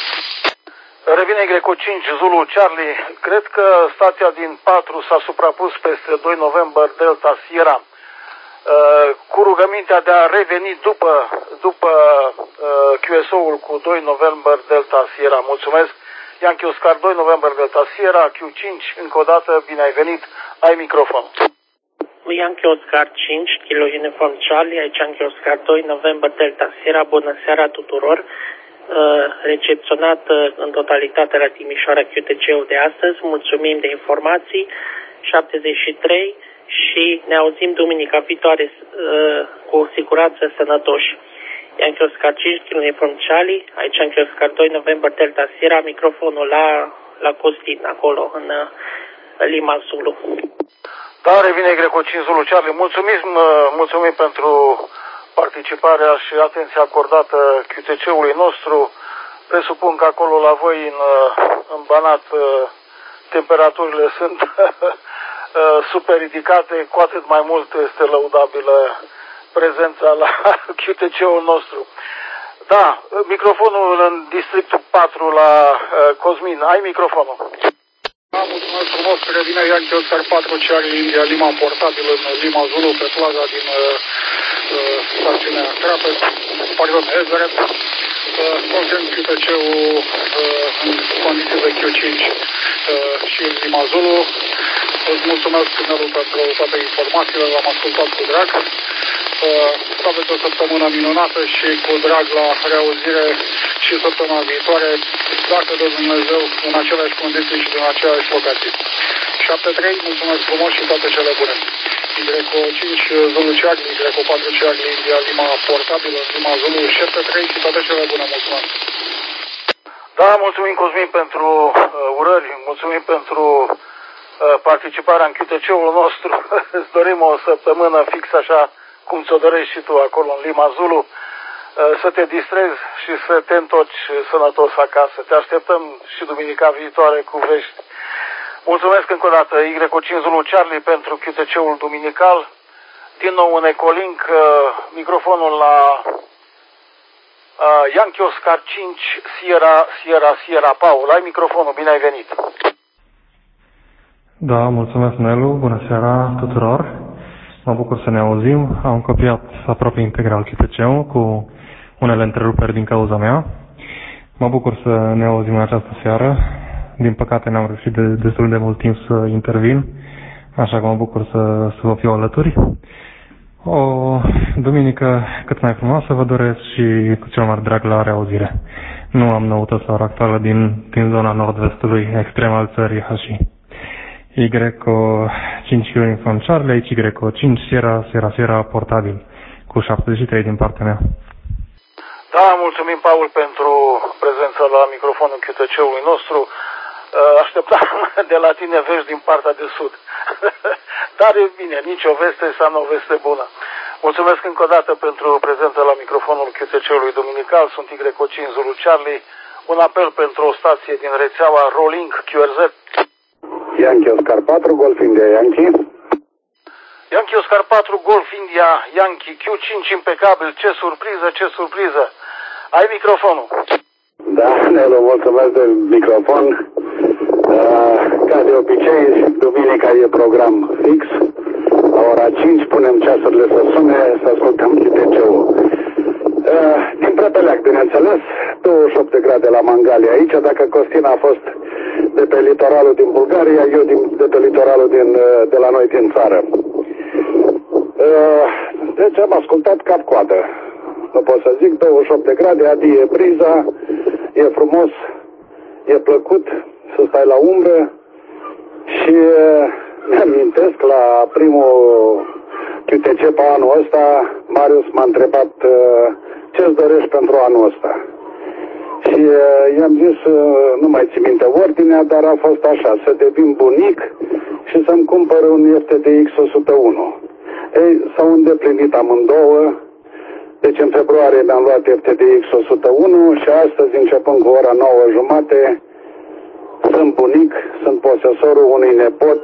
Revine Greco 5 Zulu Charlie. Cred că stația din 4 s-a suprapus peste 2 November Delta Sierra cu rugămintea de a reveni după QSO-ul cu 2 November Delta Sierra. Mulțumesc. Yankee Oscar 2 November Delta Sierra, Q5, încă o dată, bine ai venit, ai microfon. Yankee Oscar 5, Kilo Uniform Charlie, aici Yankee Oscar 2 November Delta Sierra, bună seara tuturor. Recepționat în totalitate la Timișoara QTC-ul de astăzi, mulțumim de informații, 73 și ne auzim duminica viitoare cu siguranță sănătoși. Yankee Oscar 5, Kilo Uniform Charlie, aici Yankee Oscar 2 November Delta Sierra, microfonul la Costin, acolo în Lima Zulu. Da, revine Greco 5 Zulu Charlie, mulțumim pentru participarea și atenția acordată QTC-ului nostru. Presupun că acolo la voi în Banat temperaturile sunt super ridicate, cu atât mai mult este lăudabilă prezența la QTC-ul nostru. Da, microfonul în districtul 4 la Cosmin. Ai microfonul. Da, mulțumesc frumos. Revine Yankee Oscar 4 Charlie India Lima portabil în Lima Zulu pe plaza din stațiunea Crapet, pardon, Ezeret. Confirm QTC-ul în condiții de Q5 și în Lima Zulu. Îți mulțumesc, Nelu, pentru toate informațiile, l-am ascultat cu drag. Să aveți o săptămână minunată și cu drag la reauzire și săptămâna viitoare, dacă de Dumnezeu, în aceleași condiții și din aceeași locație. 7-3, mulțumesc frumos și toate cele bune. Greco 5 Zulu Charlie, Greco 4 Charlie India Lima portabilă, Lima Zulu 7-3 și toate cele bune, mulțumesc. Da, mulțumim Cosmin pentru urări, mulțumim pentru participarea în QTC-ul nostru. Îți dorim o săptămână fix așa cum ți-o dorești și tu acolo în Lima Zulu, să te distrezi și să te întorci sănătos acasă. Te așteptăm și duminica viitoare cu vești. Mulțumesc încă o dată Greco 5 Zulu Charlie pentru QTC-ul duminical. Din nou un ecolink, microfonul la Yankee Oscar 5 Sierra Paul. Ai microfonul, bine ai venit. Da, mulțumesc Nelu, bună seara tuturor. Mă bucur să ne auzim. Am copiat aproape integral QTC-ul cu unele întreruperi din cauza mea. Mă bucur să ne auzim în această seară. Din păcate n-am reușit de destul de mult timp să intervin, așa că mă bucur să vă fiu alături. O duminică cât mai frumoasă vă doresc și cu cel mai drag la reauzire. Nu am noutăți la ora actuală din zona nord-vestului extrem al țării Hași. Greco 5 Uniform Charlie, aici Greco 5 Sierra portabil, cu 73 din partea mea. Da, mulțumim, Paul, pentru prezența la microfonul QTC-ului nostru. Așteptam de la tine vești din partea de sud. Dar e bine, nici o veste înseamnă o veste bună. Mulțumesc încă o dată pentru prezența la microfonul QTC-ului duminical. Sunt Greco 5 Zulu Charlie. Un apel pentru o stație din rețeaua Rolling QRZ. Yankee Oscar 4, Golf India Yankee. Yankee Oscar 4, Golf India Yankee, Q5 impecabil. Ce surpriză, ce surpriză. Ai microfonul. Da, Nelu, mulțumesc de microfon. Ca de obicei, duminica e program fix. La ora 5 punem ceasurile să sune, să ascultăm QTC-ul. Din Prepeleac, bineînțeles, 28 de grade la Mangalia aici. Dacă Costina a fost de pe litoralul din Bulgaria, eu de pe litoralul de la noi din țară. Deci am ascultat cap-coadă. Nu pot să zic, 28 de grade, adie briza, e frumos, e plăcut să stai la umbră și mi-amintesc la primul QTC pe anul ăsta, Marius m-a întrebat ce-ți dorești pentru anul ăsta. Și i-am zis, nu mai țin minte ordinea, dar a fost așa, să devin bunic și să-mi cumpăr un FTDX 101. Ei, s-au îndeplinit amândouă. Deci în februarie mi-am luat FTDX 101 și astăzi, începând cu ora 9:30, sunt bunic, sunt posesorul unui nepot,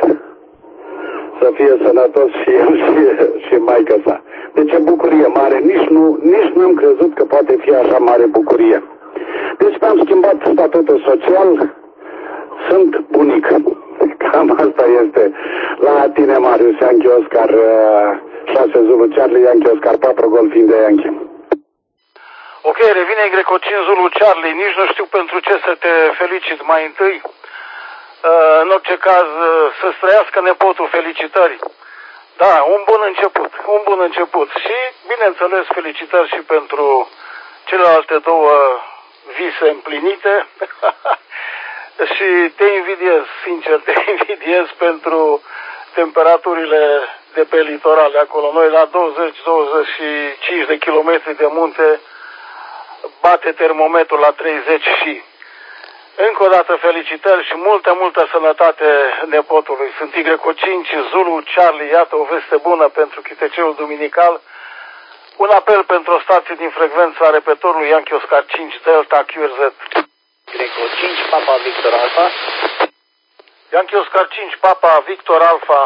să fie sănătos și el și maică sa. Deci e bucurie mare, nici nu am crezut că poate fi așa mare bucurie. Deci mi-am schimbat statutul social, sunt bunic. Cam asta este. La tine, Marius, Yankee Oscar 6 Zulu Charlie, Yankee Oscar 4 Golf India Yankee. Ok, revine Greco 5 Zulu Charlie, nici nu știu pentru ce să te felicit mai întâi. În orice caz, să-ți trăiască nepotul, felicitări. Da, un bun început. Și, bineînțeles, felicitări și pentru celelalte două vise împlinite. Și te invidiez, sincer, pentru temperaturile de pe litorale acolo. Noi la 20-25 de kilometri de munte bate termometrul la 30 și... Încă o dată felicitări și multă sănătate nepotului. Sunt Greco 5 Zulu Charlie, iată o veste bună pentru chiteceul duminical. Un apel pentru o stație din frecvența repetorului Yankee Oscar 5 Delta QRZ. Greco 5 Papa Victor Alpha. Yankee Oscar 5 Papa Victor Alpha.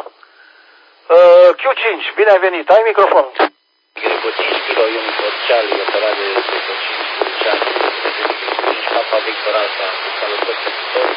Q5, bine ai venit, ai microfon. Greco 5 Kilo Uniform Charlie, operat de Greco 5 Charlie. Papa Victor Alpha, salutări pentru toți.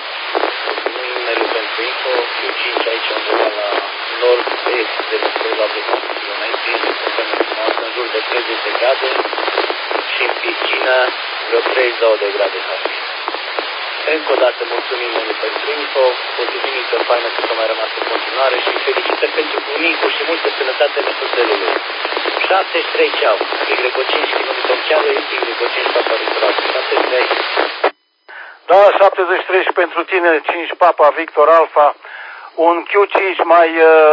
Numele pentru info, Q5 aici undeva la nord-est de probabil 9 km, în jur de 30 de grade și în piscină vreo 32 de grade Celsius. Încă o dată mulțumim pentru info, o duminică faină că s-a mai rămas în continuare și felicitări pentru bunicul și multă sănătate nepoțelului. 73 ceau, Greco 5 km chiar este Greco 5 Papa Victor Alpha, 73. Da, 73 și pentru tine, 5 Papa Victor Alpha, un Q5 mai,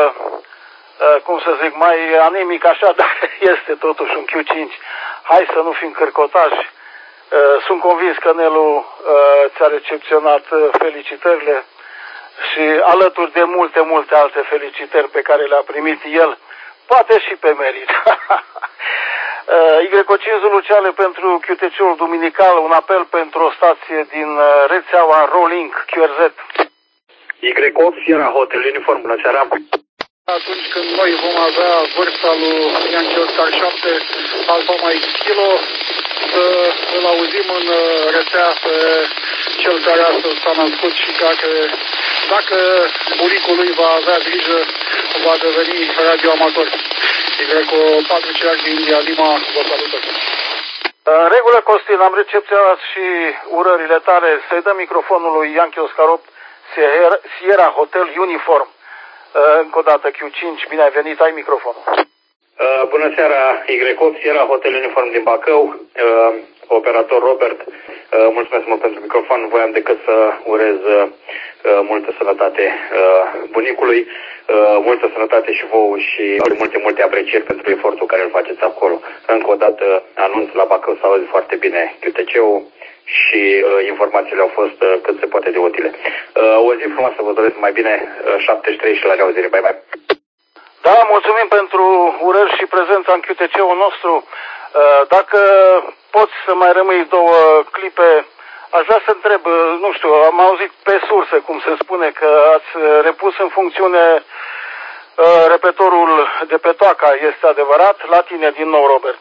mai anemic așa, dar este totuși un Q5. Hai să nu fim cărcotași. Sunt convins că Nelu ți-a recepționat felicitările și alături de multe alte felicitări pe care le-a primit el, poate și pe merit. Greco 5 Zulu Charlie pentru QTC-ul duminical, un apel pentru o stație din rețeaua Rolling QRZ. Y8 Sierra Hotel Uniform, bună seara. Atunci când noi vom avea vârsta lui Yankee Oscar 7 Alfa Mike Kilo, să îl auzim în rețea pe cel care astăzi s-a născut și dacă bunicul lui va avea grijă, va deveni radioamator. Greco 4 Charlie India Lima, vă salută. În regulă, Costin, am recepționat și urările tale. Să-i dăm microfonul lui Yankee Oscar 8 Sierra Hotel Uniform. Încă o dată Q5, bine ai venit, ai microfonul. Bună seara, Y8 Sierra Hotel Uniform din Bacău, operator Robert, mulțumesc mult pentru microfon, voiam decât să urez multă sănătate bunicului, multă sănătate și vouă și multe aprecieri pentru efortul care îl faceți acolo. Încă o dată anunț la Bacău să auzi foarte bine QTC-ul și informațiile au fost cât se poate de utile. O zi frumoasă, vă doresc mai bine, 73 și la reauzire, bye bye. Da, mulțumim pentru urări și prezența în QTC-ul nostru. Dacă poți să mai rămâi două clipe, aș vrea să întreb, nu știu, am auzit pe surse, cum se spune, că ați repus în funcțiune repetorul de pe Toaca, este adevărat? La tine din nou, Robert.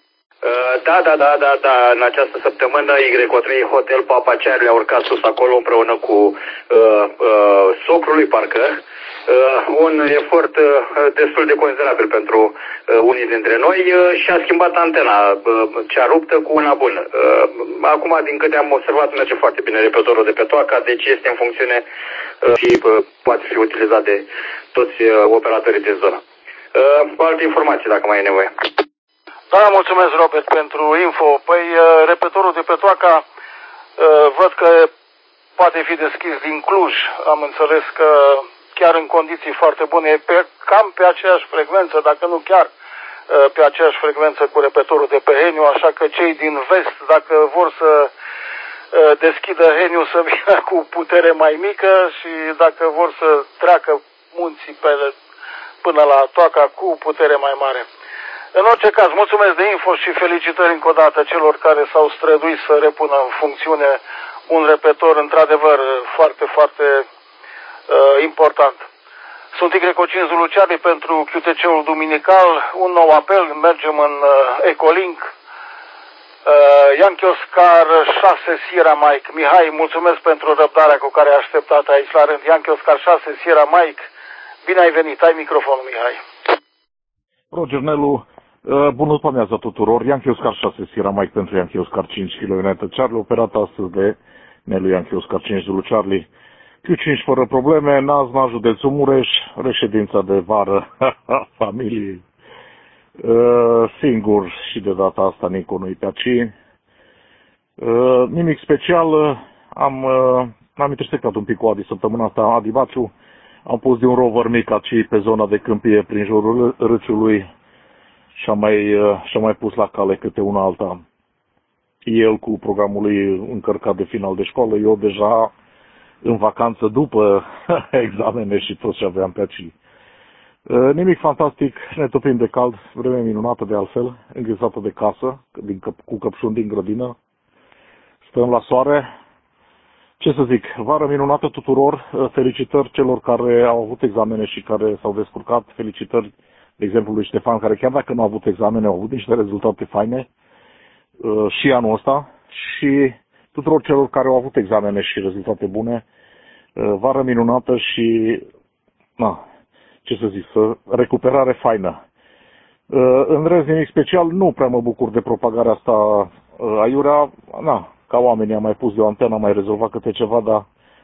Da, în această săptămână Y3 Hotel Papa Charlie a urcat sus acolo împreună cu socrul lui parcă. Un efort destul de considerabil pentru unii dintre noi și a schimbat antena cea ruptă cu una bună. Acum, din câte am observat, merge foarte bine repetorul de pe Toaca, deci este în funcțiune și poate fi utilizat de toți operatorii din zonă. Alte informații, dacă mai e nevoie. Da, mulțumesc, Robert, pentru info. Păi, repetorul de pe Toaca, văd că poate fi deschis din Cluj. Am înțeles că chiar în condiții foarte bune, cam pe aceeași frecvență, dacă nu chiar pe aceeași frecvență cu repetorul de pe Heniu, așa că cei din vest, dacă vor să deschidă Heniu, să vină cu putere mai mică și dacă vor să treacă munții până la Toaca cu putere mai mare. În orice caz, mulțumesc de info și felicitări încă o dată celor care s-au străduit să repună în funcțiune un repetor într-adevăr foarte, foarte important. Sunt Y5 Zulu Charlie pentru QTC-ul duminical, un nou apel, mergem în Ecolink. Yankee Oscar 6 Sierra Mike. Mihai, mulțumesc pentru răbdarea cu care ai așteptat aici la rând. Yankee Oscar 6 Sierra Mike, bine ai venit, ai microfonul, Mihai. Roger Nelu, bună după amiază tuturor. Yankee Oscar 6 Sierra Mike pentru Yankee Oscar 5 Kilo United Charlie, operat astăzi de Nelu Yankee Oscar 5 Zulu Charlie. Q5 fără probleme, Nazma, județul Mureș, reședința de vară familiei. Singur și de data asta Nico nu-i pe aici. Nimic special, m-am intersectat un pic cu Adi săptămâna asta, Adi Baciu. Am pus de un rover mic aici pe zona de câmpie prin jurul râciului și am mai pus la cale câte una alta. El cu programul lui încărcat de final de școală, eu deja în vacanță după examene și tot ce aveam pe aici. Nimic fantastic, ne topim de cald, vreme minunată de altfel, înghețată de casă, cu căpșuni din grădină. Stăm la soare. Ce să zic, vară minunată tuturor, felicitări celor care au avut examene și care s-au descurcat, felicitări, de exemplu, lui Ștefan, care chiar dacă nu a avut examene, au avut niște rezultate faine și anul ăsta, și tuturor celor care au avut examene și rezultate bune, vară minunată și, ce să zic, recuperare faină. În rest, nimic special, nu prea mă bucur de propagarea asta aiurea, ca oamenii am mai pus de o antenă, am mai rezolvat câte ceva, dar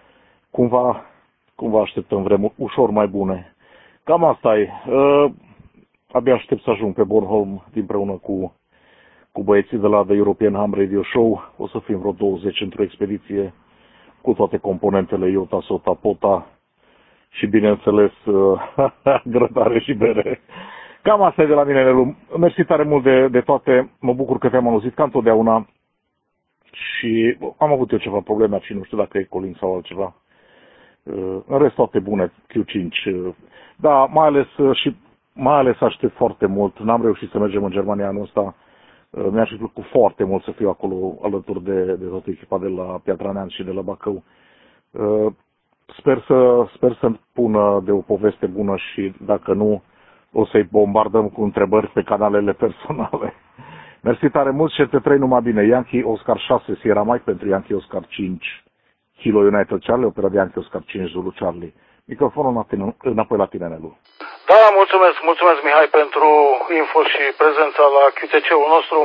cumva așteptăm vremuri ușor mai bune. Cam asta e. Abia aștept să ajung pe Bornholm împreună cu băieții de la The European Ham Radio Show. O să fim vreo 20 într-o expediție cu toate componentele Iota, Sota, Pota și, bineînțeles, grătare și bere. Cam asta e de la mine, Nelu. Mersi tare mult de toate. Mă bucur că te-am auzit ca întotdeauna. Și am avut eu ceva probleme și nu știu dacă e Colin sau altceva. În rest toate bune, Q5. Da, mai ales aștept foarte mult. N-am reușit să mergem în Germania anul ăsta. Mi-a și plăcut foarte mult să fiu acolo alături de toată echipa de la Piatra Neamț și de la Bacău. Sper să-mi pună de o poveste bună și dacă nu, o să-i bombardăm cu întrebări pe canalele personale. Mersi tare mult și te trăi numai bine. Yankee Oscar 6 Sierra Mike pentru Yankee Oscar 5 Kilo United Charlie, operat de Yankee Oscar 5 Zulu Charlie. Microfonul înapoi la tine, Nelu. Da, mulțumesc Mihai pentru info și prezența la QTC-ul nostru.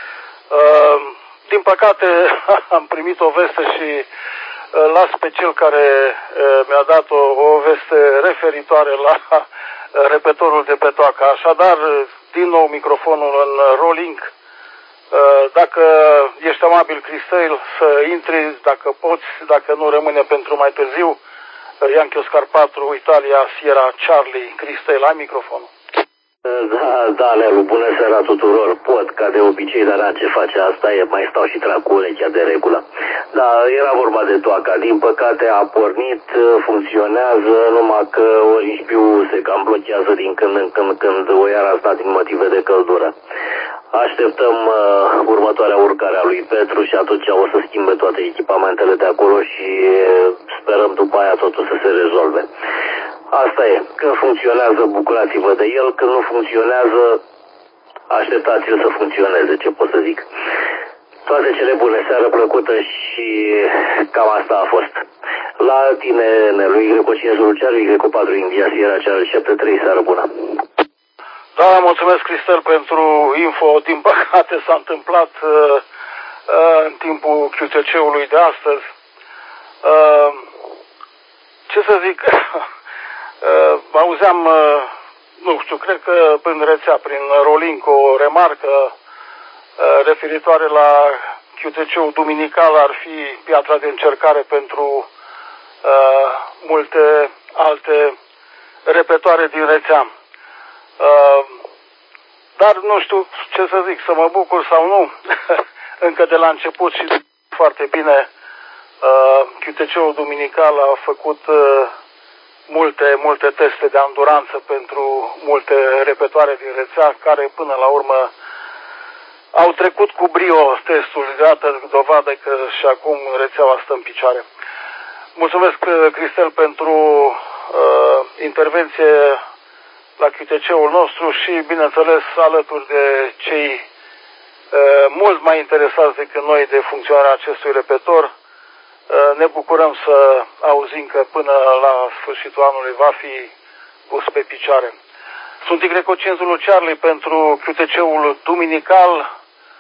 Din păcate am primit o veste și las pe cel care mi-a dat o veste referitoare la repetorul de pe toacă. Așadar, din nou microfonul în rolling. Dacă ești amabil, Cristel, să intri, dacă poți, dacă nu rămâne pentru mai târziu. Yankee Oscar 4, Italia, Sierra, Charlie, Cristel, ai microfonul. Da, Nelu, bună seara tuturor. Pot, ca de obicei, dar ce face asta e, mai stau și trag cu urechea de regulă. Da, era vorba de toaca. Din păcate a pornit, funcționează, numai că orișpiul se cam blochează din când în când o iar asta din motive de căldură. Așteptăm următoarea urcare a lui Petru și atunci o să schimbe toate echipamentele de acolo și sperăm după aia totul să se rezolve. Asta e. Când funcționează, bucurați-vă de el. Când nu funcționează, așteptați-l să funcționeze, ce pot să zic. Toate cele bune, seară plăcută și cam asta a fost. La tine, Nelu, Y5 Zulu Charlie, Y4 India, Sierra Charlie 73, seară bună. Da, mulțumesc, Cristel, pentru info. Din păcate s-a întâmplat în timpul QTC-ului de astăzi. Ce să zic, auzeam, nu știu, cred că prin rețea, prin rolling, o remarcă referitoare la QTC-ul duminical ar fi piatra de încercare pentru multe alte repetoare din rețea. Dar nu știu ce să zic, să mă bucur sau nu. Încă de la început și foarte bine QTC-ul duminical a făcut multe teste de anduranță pentru multe repetoare din rețea, care până la urmă au trecut cu brio testul, iată dovadă că și acum rețeaua stă în picioare. Mulțumesc, Cristel, pentru intervenție la QTC-ul nostru și, bineînțeles, alături de cei mult mai interesați decât noi de funcționarea acestui repetor, ne bucurăm să auzim că până la sfârșitul anului va fi pus pe picioare. Sunt Y5 Zulu Charlie pentru QTC-ul duminical.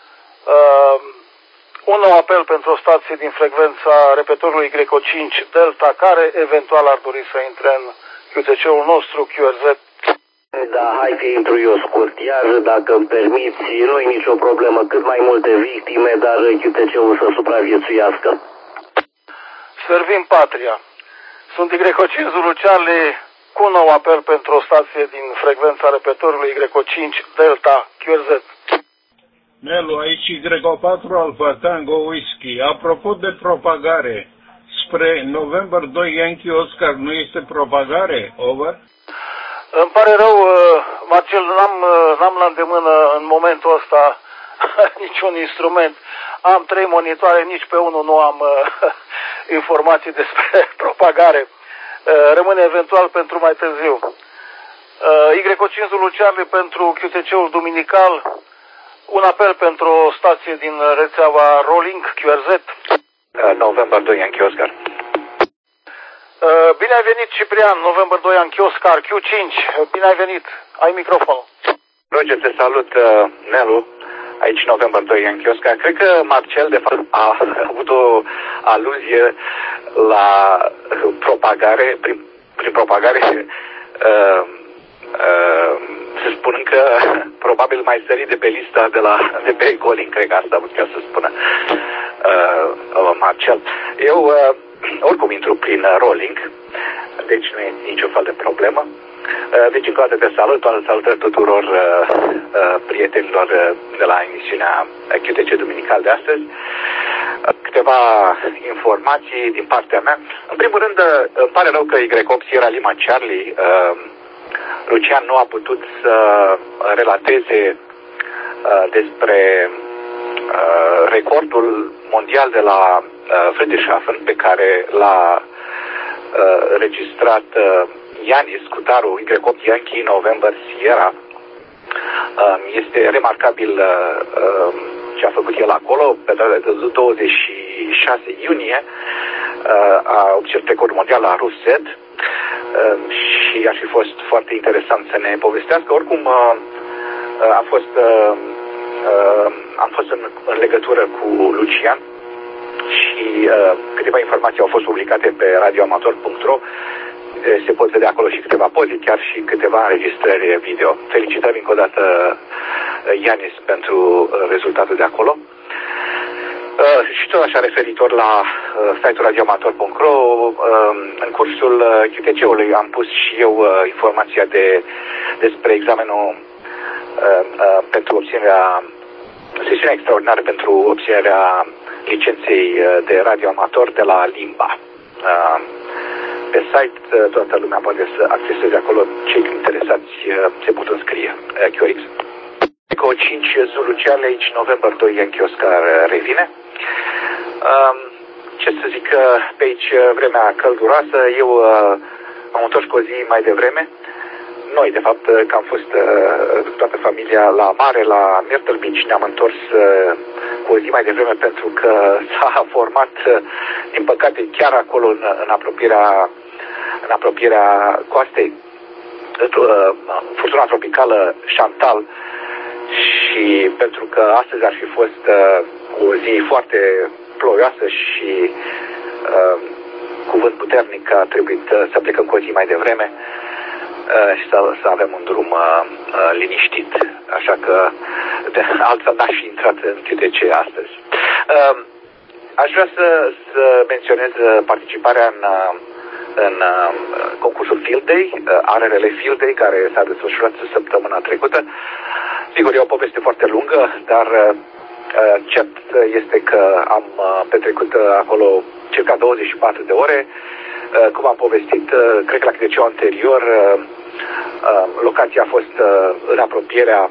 Un nou apel pentru o stație din frecvența repetorului Y5 Delta, care eventual ar dori să intre în QTC-ul nostru, QRZ. Da, hai că intru eu scurt. Iar dacă îmi permiți, nu-i nicio problemă, cât mai multe victime, dar QTC-ul să supraviețuiască. Servim patria. Sunt Y5 Zulu Charlie cu un nou apel pentru o stație din frecvența repetorului Y5 Delta, QRZ. Nelu, aici Y4 Alpha Tango Whisky. Apropo de propagare, spre November 2 Yankee Oscar nu este propagare? Over? Îmi pare rău, Marcel, n-am la îndemână în momentul ăsta niciun instrument. Am 3 monitoare, nici pe unul nu am informații despre propagare. Rămâne eventual pentru mai târziu. Y5 Zulu Charlie pentru QTC-ul duminical. Un apel pentru o stație din rețeaua Rolling QRZ. November 2 Yankee Oscar. Bine ai venit, Ciprian, November 2 Yankee Oscar, Q5. Bine ai venit, ai microfonul. Roger, te salut, Nelu. Aici November 2 Yankee Oscar. Cred că Marcel, de fapt, a avut o aluzie la propagare, prin propagare, să spun că probabil mai sărit de pe lista de pe Colin, cred că asta am putea să spună Marcel. Eu oricum intru prin rolling, deci nu e niciun fel de problemă. Deci încă o dată te salut, salutări tuturor prietenilor de la emisiunea QTC Duminical de astăzi. Câteva informații din partea mea. În primul rând, îmi pare rău că Y8 Sierra Lima Charlie, Lucian nu a putut să relateze despre recordul mondial de la Friedrichshafen pe care l-a registrat Ianis Cutaru, Y8 Yankee November Sierra. Este remarcabil ce a făcut el acolo. Pe data de 26 iunie a obținut recordul mondial la Ruset și ar fi fost foarte interesant să ne povestească. Oricum am fost în legătură cu Lucian și câteva informații au fost publicate pe radioamator.ro. Se pot vedea acolo și câteva poze, chiar și câteva înregistrări video. Felicitări încă o dată, Ianis, pentru rezultatul de acolo. Și tot așa, referitor la site-ul radioamator.ro, în cursul QTC-ului am pus și eu informația despre examenul pentru obținerea, sesiunea extraordinară pentru obținerea licenței de radioamator de la Limba. Pe site toată lumea poate să acceseze acolo, cei interesați se pot înscrie. QRX. Eco 5 Zulu Charlie, aici November 2 Yankee Oscar revine. Ce să zic, pe aici vremea călduroasă, eu am întors cu o zi mai devreme. Noi, de fapt, că am fost toată familia la mare, la Myrtle Beach, ne-am întors cu o zi mai devreme pentru că s-a format, din păcate, chiar acolo în apropierea coastei, furtuna tropicală Chantal, și pentru că astăzi ar fi fost o zi foarte ploioasă și cu vânt puternic, a trebuit să plecăm cu o zi mai devreme și să avem un drum liniștit. Așa că altfel n-aș fi intrat în QTC astăzi. Aș vrea să menționez participarea în concursul Field Day, ARRL Field Day, care s-a desfășurat săptămâna trecută. Sigur, e o poveste foarte lungă, dar cert este că am petrecut acolo circa 24 de ore. Cum am povestit, cred că la câte anterior, locația a fost în apropierea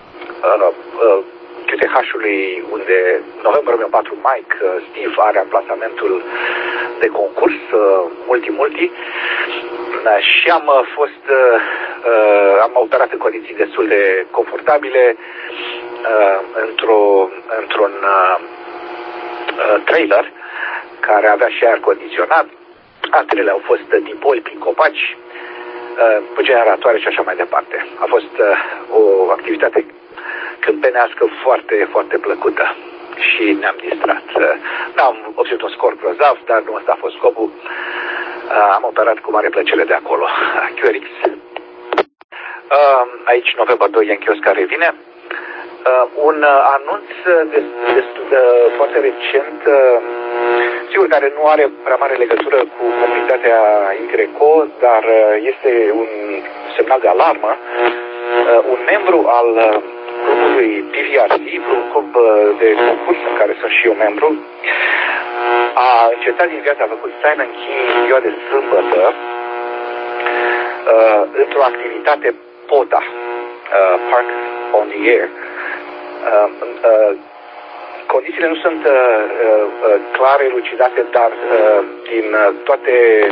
QTH-ului, unde November 2004 Mike, Steve are amplasamentul de concurs multi și am operat în condiții destul de confortabile într-un trailer care avea și aer condiționat. Altele au fost dipoli prin copaci, cu generatoare și așa mai departe. A fost o activitate câmpenească foarte, foarte plăcută și ne-am distrat. N-am obținut un scor grozav, dar nu ăsta a fost scopul. Am operat cu mare plăcere de acolo. QRX. Aici November 2 Yankee Oscar revine. Un anunț foarte recent, sigur, care nu are prea mare legătură cu comunitatea YCRECO, dar este un semnal de alarmă. Un membru al clubului PVRC, un club de concurs în care sunt și eu membru, a încetat din viața, a făcut sign and key ziua de sâmbătă într-o activitate POTA, Park on the Air. Condițiile nu sunt clare, elucidate, dar din toate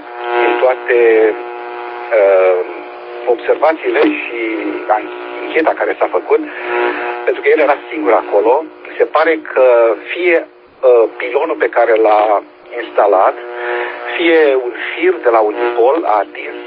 observațiile și ancheta care s-a făcut, pentru că el era singur acolo, se pare că fie pilonul pe care l-a instalat, fie un fir de la un pol a atins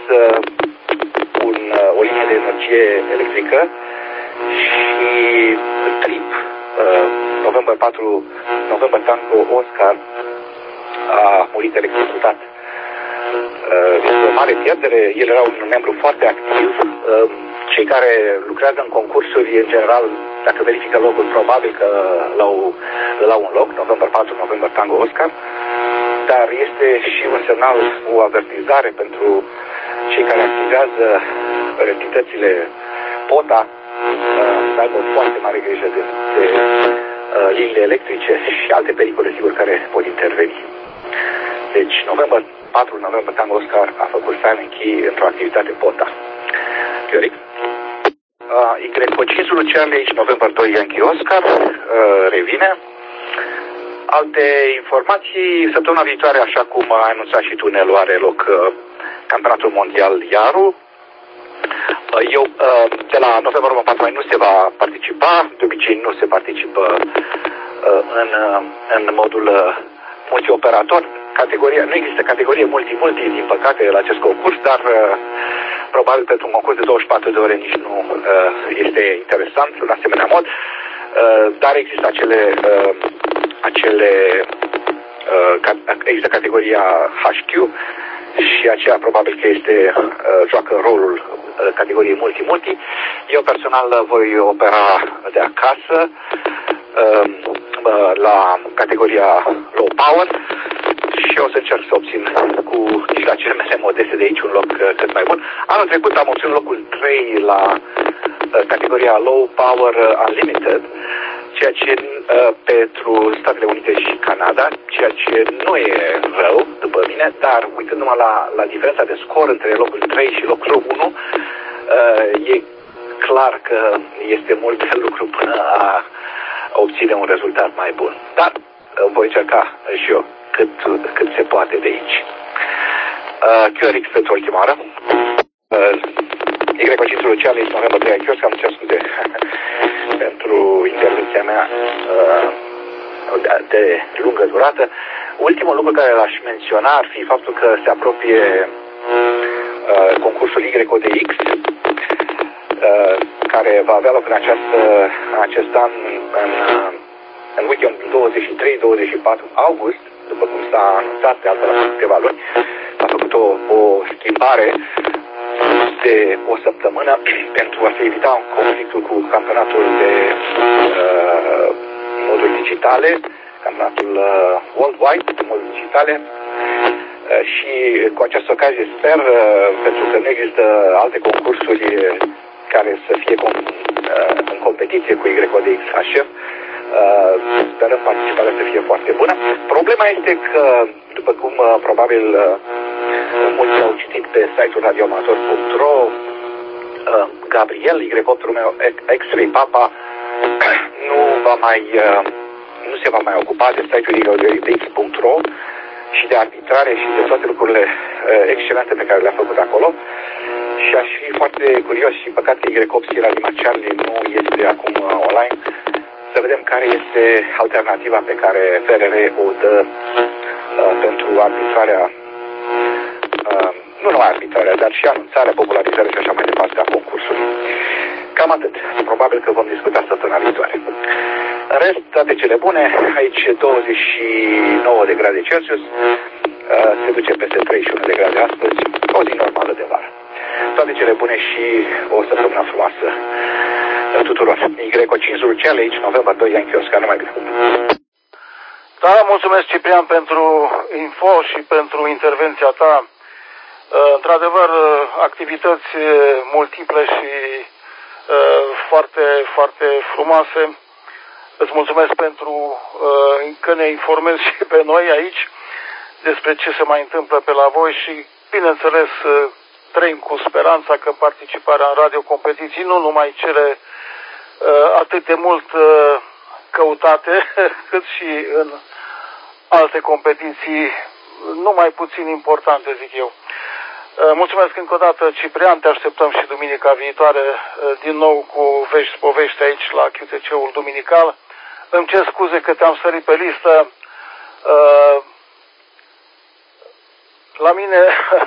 o linie de energie electrică și trip, November 4, November Tango Oscar a murit electrocutat. Este o mare pierdere. El era un membru foarte activ. Cei care lucrează în concursuri, în general, dacă verifică locul, probabil că îl au un loc, November 4, November Tango Oscar. Dar este și un semnal, o avertizare pentru cei care activează entitățile POTA, să aibă foarte mare grijă de liniile electrice și alte pericole, sigur, care pot interveni. Deci, November 4, November Tango Oscar a făcut sign key într-o activitate POTA. Chioric. Y5 Lucian, aici November 2 Yankee Oscar revine. Alte informații, săptămâna viitoare, așa cum a anunțat și tunelul, are loc campionatul mondial Iaru. Eu, de la November 4 mai nu se va participa, de obicei nu se participă în modul multioperator. Nu există categorie multi, din păcate, la acest concurs, dar probabil pentru un concurs de 24 de ore nici nu este interesant în asemenea mod, dar există există categoria HQ și aceea probabil că joacă rolul categoriei multi. Eu personal voi opera de acasă la categoria low power și o să încerc să obțin cu mijloacele mele modeste de aici un loc cât mai bun. Anul trecut am obținut locul 3 la categoria low power unlimited, ceea ce pentru Statele Unite și Canada, ceea ce nu e rău după mine, dar uitându-mă la diferența de scor între locul 3 și locul 1, e clar că este mult lucru până a obține un rezultat mai bun. Dar voi încerca și eu cât se poate de aici. QRX pentru ultima oară. Y5 Lucian, este November 2 Yankee Oscar, am cer scuze pentru intervenția mea de lungă durată. Ultimul lucru care l-aș menționa ar fi faptul că se apropie concursul YODX, care va avea loc în acest an în weekend 23-24 august, după cum s-a anunțat de altfel la câteva luni. S-a făcut o schimbare de o săptămână pentru a se evita conflictul cu campionatul de moduri digitale, campionatul worldwide de moduri digitale. Și cu această ocazie sper, pentru că nu există alte concursuri care să fie în competiție cu YODX HF, sperăm participarea să fie foarte bună. Problema este că, după cum probabil mulți au citit pe site-ul radioamator.ro. Gabriel, Y8 Romeo X-Ray Papa, nu se va mai ocupa de site-ul X.ro și de arbitrare și de toate lucrurile excelente pe care le-a făcut acolo. Și aș fi foarte curios și păcat că Y8 Sierra Lima Charlie nu este acum online, să vedem care este alternativa pe care FRR o dă pentru arbitrarea, nu numai arbitrarea, dar și anunțarea, popularizarea și așa mai departe a concursului. Cam atât. Probabil că vom discuta săptămâna viitoare. În rest, toate cele bune. Aici 29 de grade Celsius. Se duce peste 31 de grade astăzi. O zi normală de vară. Toate cele bune și o săptămână frumoasă tuturor. Y5 Zuluceale, aici, November 2, Yankee Oscar. Numai bine. Da, mulțumesc, Ciprian, pentru info și pentru intervenția ta. Într-adevăr, activități multiple și foarte, foarte frumoase. Îți mulțumesc pentru că ne informezi și pe noi aici despre ce se mai întâmplă pe la voi și, bineînțeles, trăim cu speranța că participarea în radiocompetiții, nu numai cele atât de mult căutate, cât și în alte competiții nu mai puțin importante, zic eu. Mulțumesc încă o dată, Ciprian, te așteptăm și duminica viitoare din nou cu vești povești aici la QTC-ul duminical. Îmi cer scuze că te-am sărit pe listă. La mine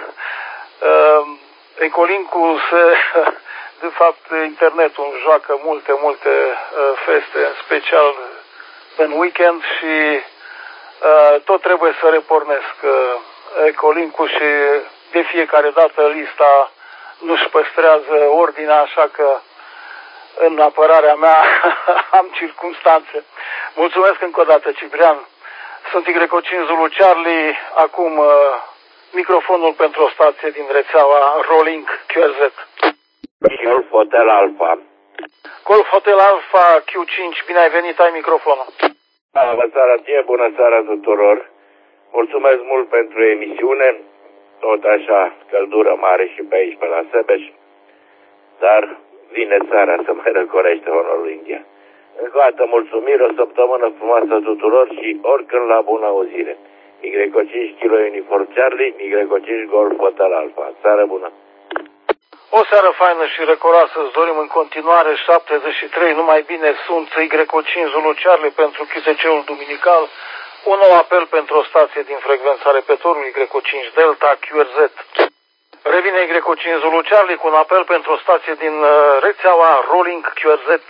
Ecolincu de fapt internetul îmi joacă multe feste, în special în weekend și tot trebuie să repornesc Ecolincu și de fiecare dată lista nu-și păstrează ordinea, așa că în apărarea mea am circumstanțe. Mulțumesc încă o dată, Ciprian. Sunt Y5 Zulu Charlie, acum microfonul pentru o stație din rețeaua Rolling QRZ. Golf Hotel Alpha. Golf Hotel Alpha Q5, bine ai venit, ai microfonul. Bună seara ție, bună seara tuturor. Mulțumesc mult pentru emisiune. Tot așa, căldură mare și pe aici, pe la Sebeș. Dar vine țara să mai răcorește onorul India. Încă o dată mulțumiri, o săptămână frumoasă tuturor și oricând la bună auzire. Y5 Kilo Uniform Charlie, Y5 Golf Hotel Alpha. Seară bună! O seară faină și răcoroasă îți dorim în continuare. 73, numai bine sunt Y5 Zulu Charlie pentru QTC-ul duminical. Un nou apel pentru o stație din frecvența repettorului Y5 Delta QRZ. Revine Y5 Zulu Charlie cu un apel pentru o stație din rețeaua Rolling QRZ.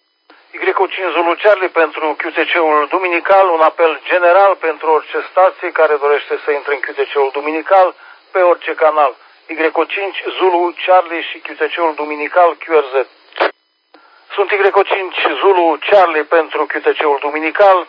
Y5 Zulu Charlie pentru QTC-ul duminical, un apel general pentru orice stație care dorește să intre în QTC-ul duminical pe orice canal. Y5 Zulu Charlie și QTC-ul duminical QRZ. Sunt Y5 Zulu Charlie pentru QTC-ul duminical.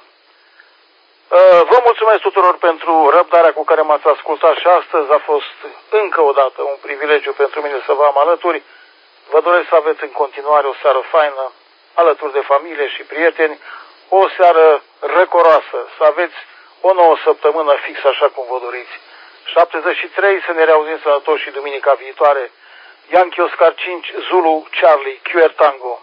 Vă mulțumesc tuturor pentru răbdarea cu care m-ați ascultat și astăzi. A fost încă o dată un privilegiu pentru mine să vă am alături. Vă doresc să aveți în continuare o seară faină, alături de familie și prieteni, o seară răcoroasă, să aveți o nouă săptămână fix așa cum vă doriți. 73, să ne reauzim sănătoși și duminica viitoare. Yankee Oscar 5, Zulu, Charlie, QR Tango.